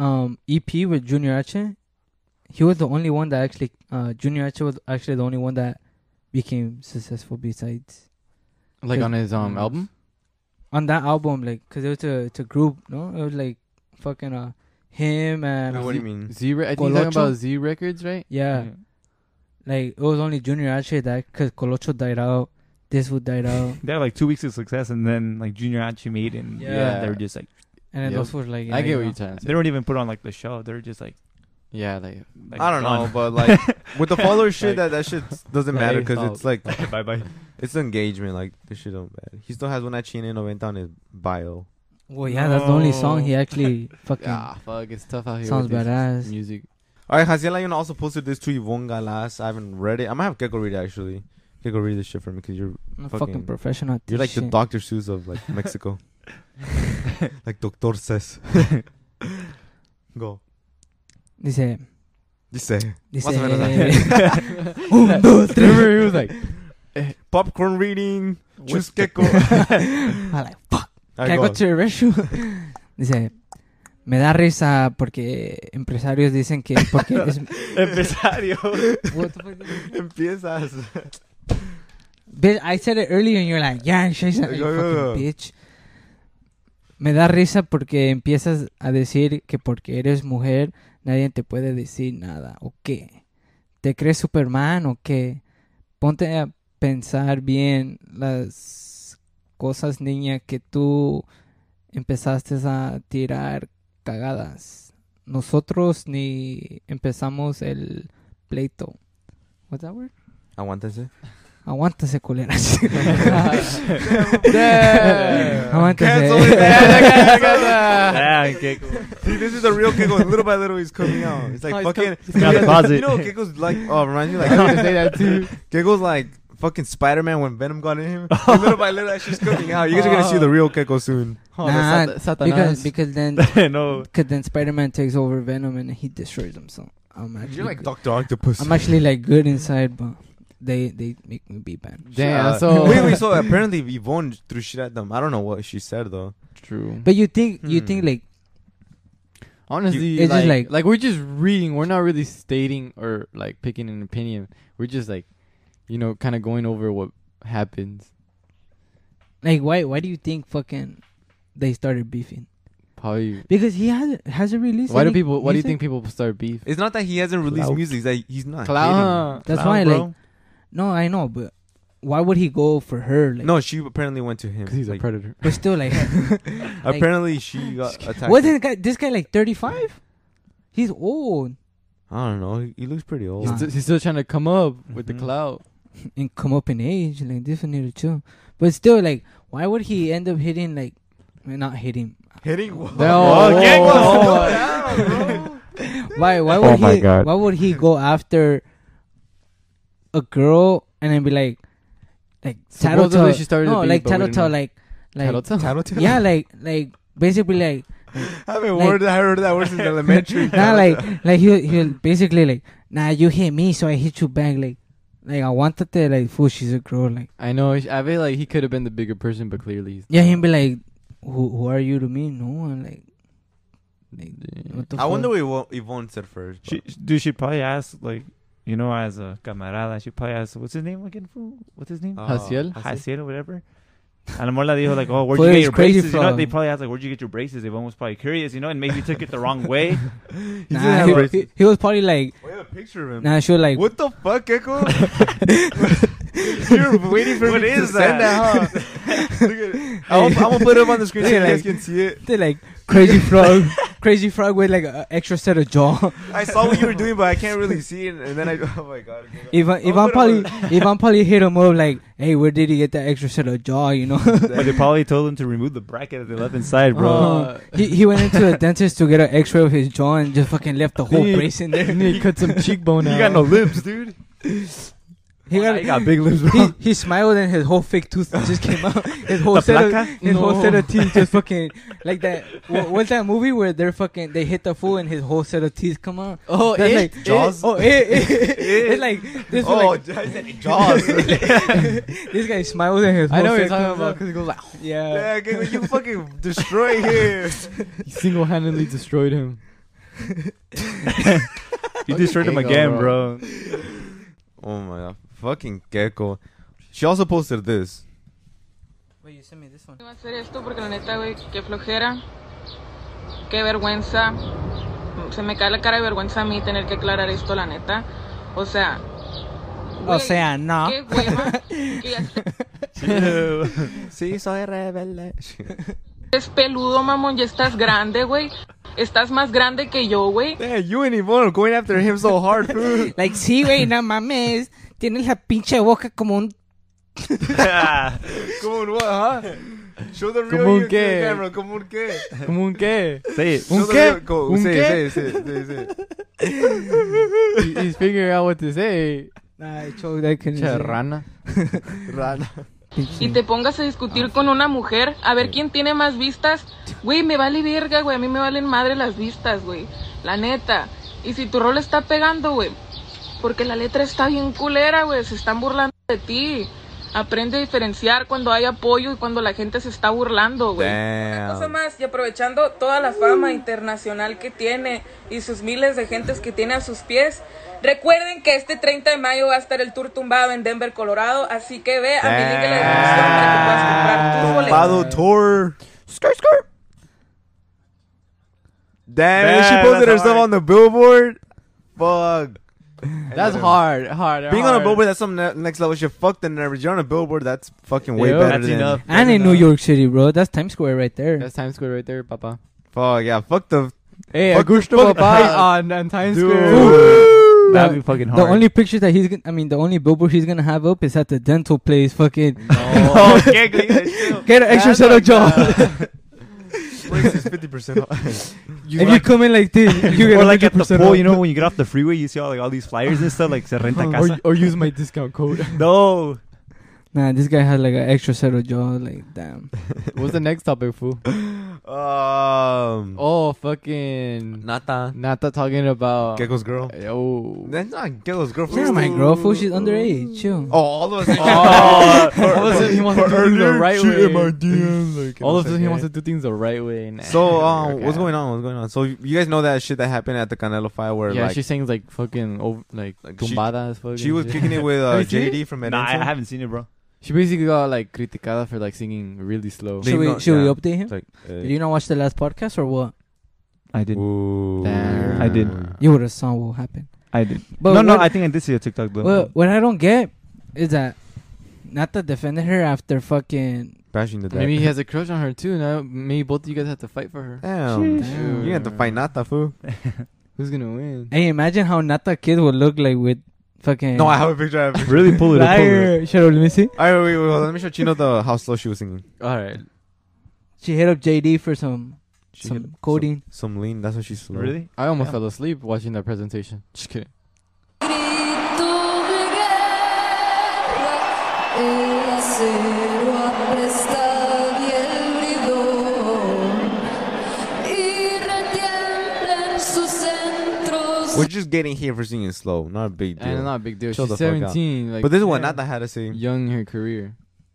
EP with Junior H, he was the only one that actually Junior H was actually the only one that became successful besides Like Cause- on his album. on that album, like, cause it was it's a group, no? It was like fucking him and What do you mean? Z. I think you're talking Colocho? about Z Records, right? yeah, like it was only Junior H that, cause Colocho died out, this would died out, They had like 2 weeks of success, and then like Junior actually made it. And Yeah. they were just like and then Yep. those were like I yeah, get you what know. you're trying to say. they don't even put on like the show. They're just like Yeah, like I don't know, gone. but like with the follower shit, Like- that shit doesn't Like, matter because oh. it's like bye bye. it's engagement. Like this shit don't matter. He still has Una China 90 on his bio. Well, yeah, that's the only No. song he actually fucking fuck, it's tough out here. sounds with this badass. Music. All right, Jaciel Ayun also posted this to Yvonne Galas. I haven't read it. I'm gonna have Gecko read it actually. Gecko read this shit for me because you're I'm a fucking professional. You're like the Dr. Seuss of like Mexico. Like Doctor Seuss. Go. Dice. Más o menos así. 1, 2, 3. He was like, popcorn reading. Choose Gecko. I'm like, fuck. Can I go to the restroom? Dice, me da risa porque empresarios dicen que porque es empresario. What the fuck? Empiezas. Bitch, I said it earlier and you're like, yeah, you fucking bitch. Me da risa porque empiezas a decir que porque eres mujer nadie te puede decir nada. ¿O qué? ¿Te crees Superman o qué? Ponte a pensar bien las cosas, niña, que tú empezaste a tirar cagadas. Nosotros ni empezamos el pleito. What's that word? Aguántese. Aguántese, culeras. Aguántese. See, this is the real Keiko. Little by little, he's coming out. It's like fucking. You know, Keiko's like. Oh, reminds me like. I was gonna say that too. Keiko's like fucking Spider-Man when Venom got in him. And little by little, that shit's coming out. You guys are gonna see the real Keiko soon. Nah, because then then Spider-Man takes over Venom and he destroys him. So you're like Dr. Octopus. I'm actually like good inside, but they make me be bad. Damn. So wait. So apparently Yvonne threw shit at them. I don't know what she said though. True. But you think like. Honestly, it's just like we're just reading. We're not really stating or like picking an opinion. We're just like, you know, kind of going over what happens. Like, why do you think fucking they started beefing? Probably because he hasn't released. Why do you think people start beef? It's not that he hasn't released music. It's that he's not. That's why, bro. Like, no, I know, but why would he go for her? Like, no, she apparently went to him because he's like, a predator. But still, like, apparently she got attacked. Wasn't this guy like 35? He's old. I don't know. He looks pretty old. He's still trying to come up with the clout and come up in age. Like, this one need to chill. But still, like, why would he end up hitting like, not hitting? Hitting what? Why would he? God. Why would he go after a girl and then be like tattletale? She started like tattletale, like tattletale. Yeah, like basically like. I haven't heard that word since elementary. Nah, like he basically like, nah, you hit me, so I hit you back. Like I wanted to like, fool, she's a girl. Like I know. I feel like he could have been the bigger person, but clearly he's yeah, he'd be like, who are you to me? No one like what the I fuck? Wonder what Yvonne said first. She probably asked like, you know, as a camarada, she probably asked, what's his name again? What's his name? Jaciel or whatever. And Amor la dijo like, oh, where'd you get your braces? You know, they probably asked like, where'd you get your braces? Yvonne was probably curious, you know, and maybe took it the wrong way. He was probably like, we have a picture of him. Nah, she was like, what the fuck, Gecko? You're waiting for me to send that, huh? Look at it. I'm gonna put it up on the screen so you guys can see it. They're like crazy frog with like an extra set of jaw. I saw what you were doing, but I can't really see it. And then oh my god. Ivan probably hit him up like, hey, where did he get that extra set of jaw? You know. But they probably told him to remove the bracket that they left inside, bro. He went into a dentist to get an X-ray of his jaw and just fucking left the whole brace in there. He cut some cheekbone out. You got no lips, dude. He got big lips, bro. He smiled and his whole fake tooth just came out. His whole set of teeth just fucking like that. What's that movie where they hit the fool and his whole set of teeth come out? Oh, that's like Jaws. It's like this. Jaws. This guy smiled and his. I know what you're talking about because he goes like, yeah, you fucking destroyed him. You single-handedly destroyed him. You destroyed him again, bro. Oh my god. Fucking Gecko. She also posted this. Wait, you sent me this one. Voy a hacer esto porque la neta, güey, qué flojera, qué vergüenza. Se me cae la cara de vergüenza a mí tener que aclarar esto, la neta. O sea, no. Qué hueva. Sí, soy rebelde. Es peludo, mamón, ya estás grande, güey. Estás más grande que yo, güey. Yeah, you and Yvonne are going after him so hard, fool. Like, sí, güey, no mames. Tienes la pinche boca como un... ¿Como un what, huh? Show the real you camera. ¿Como un qué? ¿Como un qué? Say it. ¿Un qué? Say it. He's figuring out what to say. Nah, I choked. I couldn't say. Rana. Rana. Y te pongas a discutir con una mujer a ver quién tiene más vistas, güey, me vale verga, güey, a mí me valen madre las vistas, güey, la neta. Y si tu rol está pegando, güey, porque la letra está bien culera, güey, se están burlando de ti. Aprende a diferenciar cuando hay apoyo y cuando la gente se está burlando, güey. Una cosa más, y aprovechando toda la fama internacional que tiene y sus miles de gentes que tiene a sus pies, recuerden que este 30 de mayo va a estar el tour tumbado en Denver, Colorado, así que ve a mi link en la descripción para que puedas comprar tus boletos. Tumbado tour. Skirt. Damn, she posted herself on the billboard. Fuck. That's hard. Being on a billboard, that's some next level shit. Fuck the nerves. You're on a billboard, that's fucking way better than enough. And in New York City, bro. That's Times Square right there. That's Times Square right there, papa. Fuck yeah, fuck the. Hey, fuck Augusto Papa on Times Square. That'd be fucking hard. The only picture that he's gonna, the only billboard he's gonna have up is at the dental place. Fucking. No, can't get an extra set of jaws. Price is 50% off. If you come in like this, you get or like at the 100% pool, off. you know, when you get off the freeway, you see all these flyers and stuff, like se renta casa. Or use my discount code. No. Nah, this guy has like an extra set of jaws. Like, damn. What's the next topic, fool? Oh, fucking Nata talking about Gecko's girl. Oh, That's not Gecko's girl. She's not my girl, fool. She's underage. Chill. Oh, all of us. all of a sudden he wants to do things the right way. DMs, All of a sudden he wants to do things the right way. Nah. So, what's going on? So, you guys know that shit that happened at the Canelo fight where, yeah, like, she sings like fucking like tumbada as fucking. She was kicking it with JD from Edmonton. Nah, I haven't seen it, bro. She basically got like criticada for like singing really slow. Should we update him? Like, did you not watch the last podcast or what? I did. Damn. I did. You would have saw what happened. I did. But no, I think I did see a TikTok though. Well, what I don't get is that Nata defended her after fucking bashing the dad. Maybe he has a crush on her too. Now maybe both of you guys have to fight for her. Damn. You have to fight Nata, fool. Who's gonna win? Hey, imagine how Nata kid would look like with fucking. No, I have a picture. Really pull it up. Shut up, let me see. Alright, wait, let me show Chino how slow she was singing. Alright. She hit up JD for some coding. Some lean, that's what she's slow. Really? I almost fell asleep watching that presentation. Just kidding. We're just getting here for singing slow. Not a big deal. And not a big deal. Chill She's the fuck out. 17. Like, but this is what Nata had to say. Young in her career.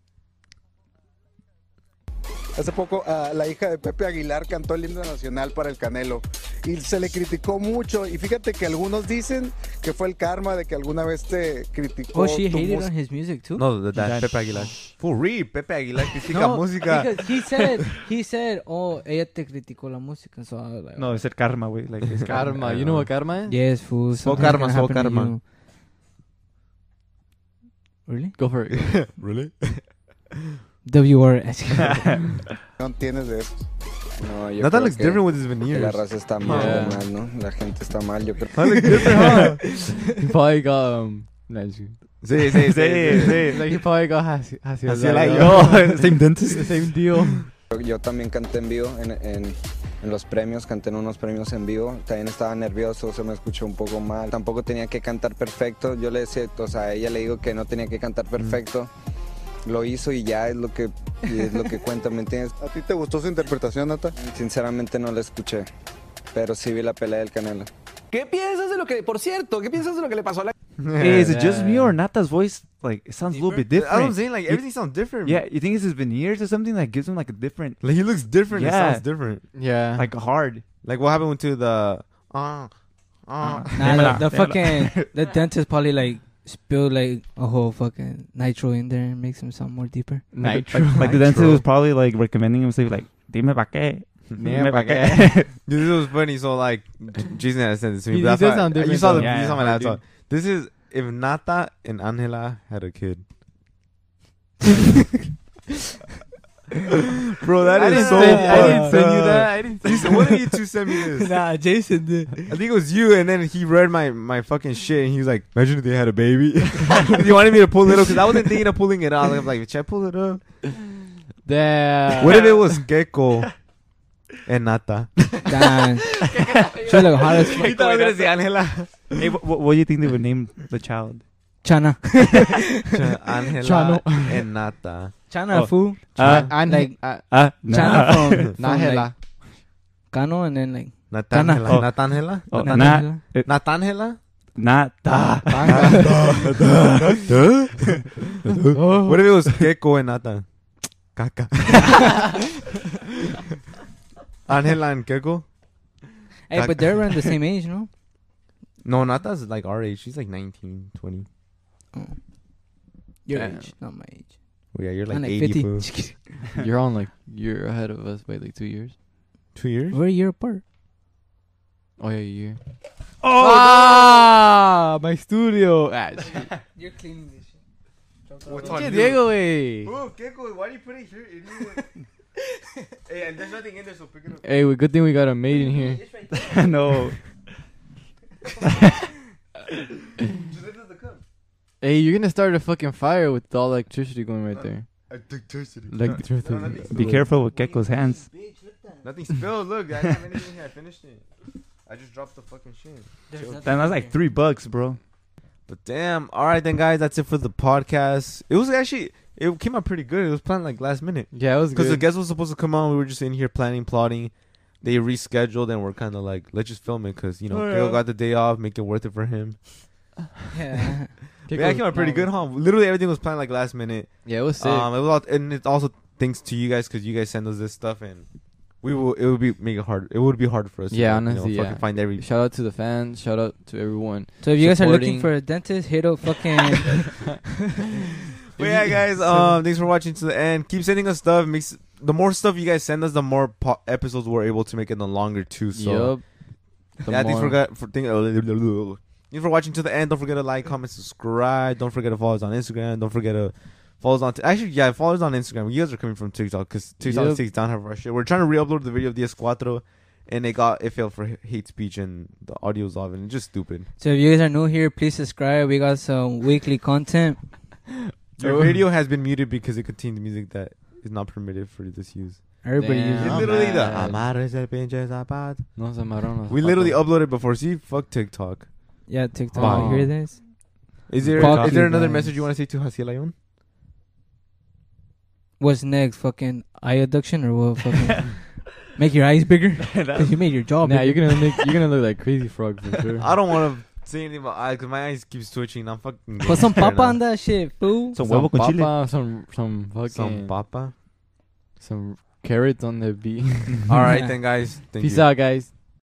Hace poco la hija de Pepe Aguilar cantó el himno nacional para el Canelo y se le criticó mucho y fíjate que algunos dicen que fue el karma de que alguna vez te criticó. Oh, she hated on his music too? No, that Pepe Aguilar. Full read, Pepe Aguilar critica música. Because he said, oh, ella te criticó la música. So I was like, no, it's said karma, güey. Like, it's karma. You know what karma is? Yes, fool. So karma. Really? Go for it. Really? WRS. No tienes de eso. No, yo Nata creo looks que different with his veneers. La raza está mal, ¿no? La gente está mal, yo creo. I look different, huh? He probably got Sí. Like he probably got hacia like yo. Same dentist. The same deal. Yo también canté en vivo en los premios, canté en unos premios en vivo. También estaba nervioso, se me escuchó un poco mal. Tampoco tenía que cantar perfecto. Yo le decía, o sea, a ella le digo que no tenía que cantar perfecto. Lo hizo y ya es lo que cuenta, ¿me entiendes? ¿A ti te gustó su interpretación, Nata? Sinceramente no la escuché, pero sí vi la pelea del Canelo. ¿Qué piensas de lo que, por cierto, qué piensas de lo que le pasó a la... Hey, is it just me or Nata's voice? Like, it sounds a little bit different. I was saying, like, everything sounds different. Yeah, you think it's his veneers or something that gives him like a different... Like, he looks different. Yeah. It sounds different. Yeah. Like hard. Like, what happened to the... the fucking... The dentist probably like... spilled like a whole fucking nitro in there and makes him sound more deeper. Nitro. Like the dentist was probably like recommending him, say like, "Dime pa qué." Dime pa qué. Dude, this was funny. So like, Jason had sent this to me. He But does sound different. You saw though. you saw my laptop. This is if Nata and Angela had a kid. Bro, that is so funny. I didn't send you that. I didn't send One of you two sent me this. Nah, Jason did. I think it was you, and then he read my fucking shit, and he was like, "Imagine if they had a baby." He wanted me to pull it up because I wasn't thinking of pulling it up. I was like, "Should I pull it up?" Damn. What if it was Gecko? En nata. Damn. She look hot as fuck. You thought I was gonna say Angela. Hey, what do you think they would name the child? Chana. Angela Chano. en nata. Chana, fool. Like, Chana from Nahela. like, Kano and then like Natangela. Oh. Natangela? Oh, Natangela. Natangela? Nata. What if it was Keko and Nata? Caca. Angela and Keko? Hey, but they're around the same age, no? No, Nata's like our age. She's like 19, 20. Oh. Your Damn. age, not my age. Well, yeah, you're like I'm like 80. 50. Fool. You're on like you're ahead of us by like 2 years. 2 years? We're a year apart. Oh yeah, a year. Oh! My studio. You're cleaning this shit. What's Pinche on Diego, wey. Oh, Keko, why do you put it here, idiot? Hey, and there's nothing in there, so pick it up. Hey, good thing we got a maid in here. I know. Hey, you're gonna start a fucking fire with all the electricity going right there. Be careful with Gekko's hands. Nothing spilled. Look, I didn't have anything here. I finished it. I just dropped the fucking shit. Damn, that's like $3, bro. But damn. All right, then, guys. That's it for the podcast. It was actually, it came out pretty good. It was planned like last minute. Yeah, it was because the good. guest was supposed to come on. We were just in here planning, plotting. They rescheduled, and we're kind of like, let's just film it because, you know, Phil got the day off, make it worth it for him. Yeah. But yeah, it came out pretty good, huh? Literally everything was planned like last minute. Yeah, it was sick. It was all, and it's also thanks to you guys because you guys send us this stuff and we will. It would be make it hard. It would be hard for us. Yeah, to, honestly, fucking find every. Shout out to the fans. Shout out to everyone. So if you guys are supporting. looking for a dentist, hit up fucking. But yeah, guys. Thanks for watching to the end. Keep sending us stuff. Makes the more stuff you guys send us, the more episodes we're able to make it the longer too. So yeah, thanks for watching to the end. Don't forget to like, comment, subscribe. Don't forget to follow us on Instagram. Don't forget to follow us on... follow us on Instagram. You guys are coming from TikTok because TikTok takes down half of our shit. We're trying to re-upload the video of DS4 and it failed for hate speech and the audio's off and it's just stupid. So if you guys are new here, please subscribe. We got some weekly content. Your video has been muted because it contains music that is not permitted for this use. Everybody uses It's it. literally the... We literally uploaded before. See? Fuck TikTok. Yeah, TikTok. Bye. You hear this? Is there another message you want to say to Haciel Ayon? What's next? Fucking eye abduction or what? Fucking make your eyes bigger? Because you made your jaw bigger. You're gonna look like Crazy Frog for sure. I don't want to say anything about eyes because my eyes keeps twitching. I'm fucking. Put some papa on that shit, fool. Some huevo con chile. Some fucking. Some papa. Some carrots on the beat. All right then, guys. Peace out, guys.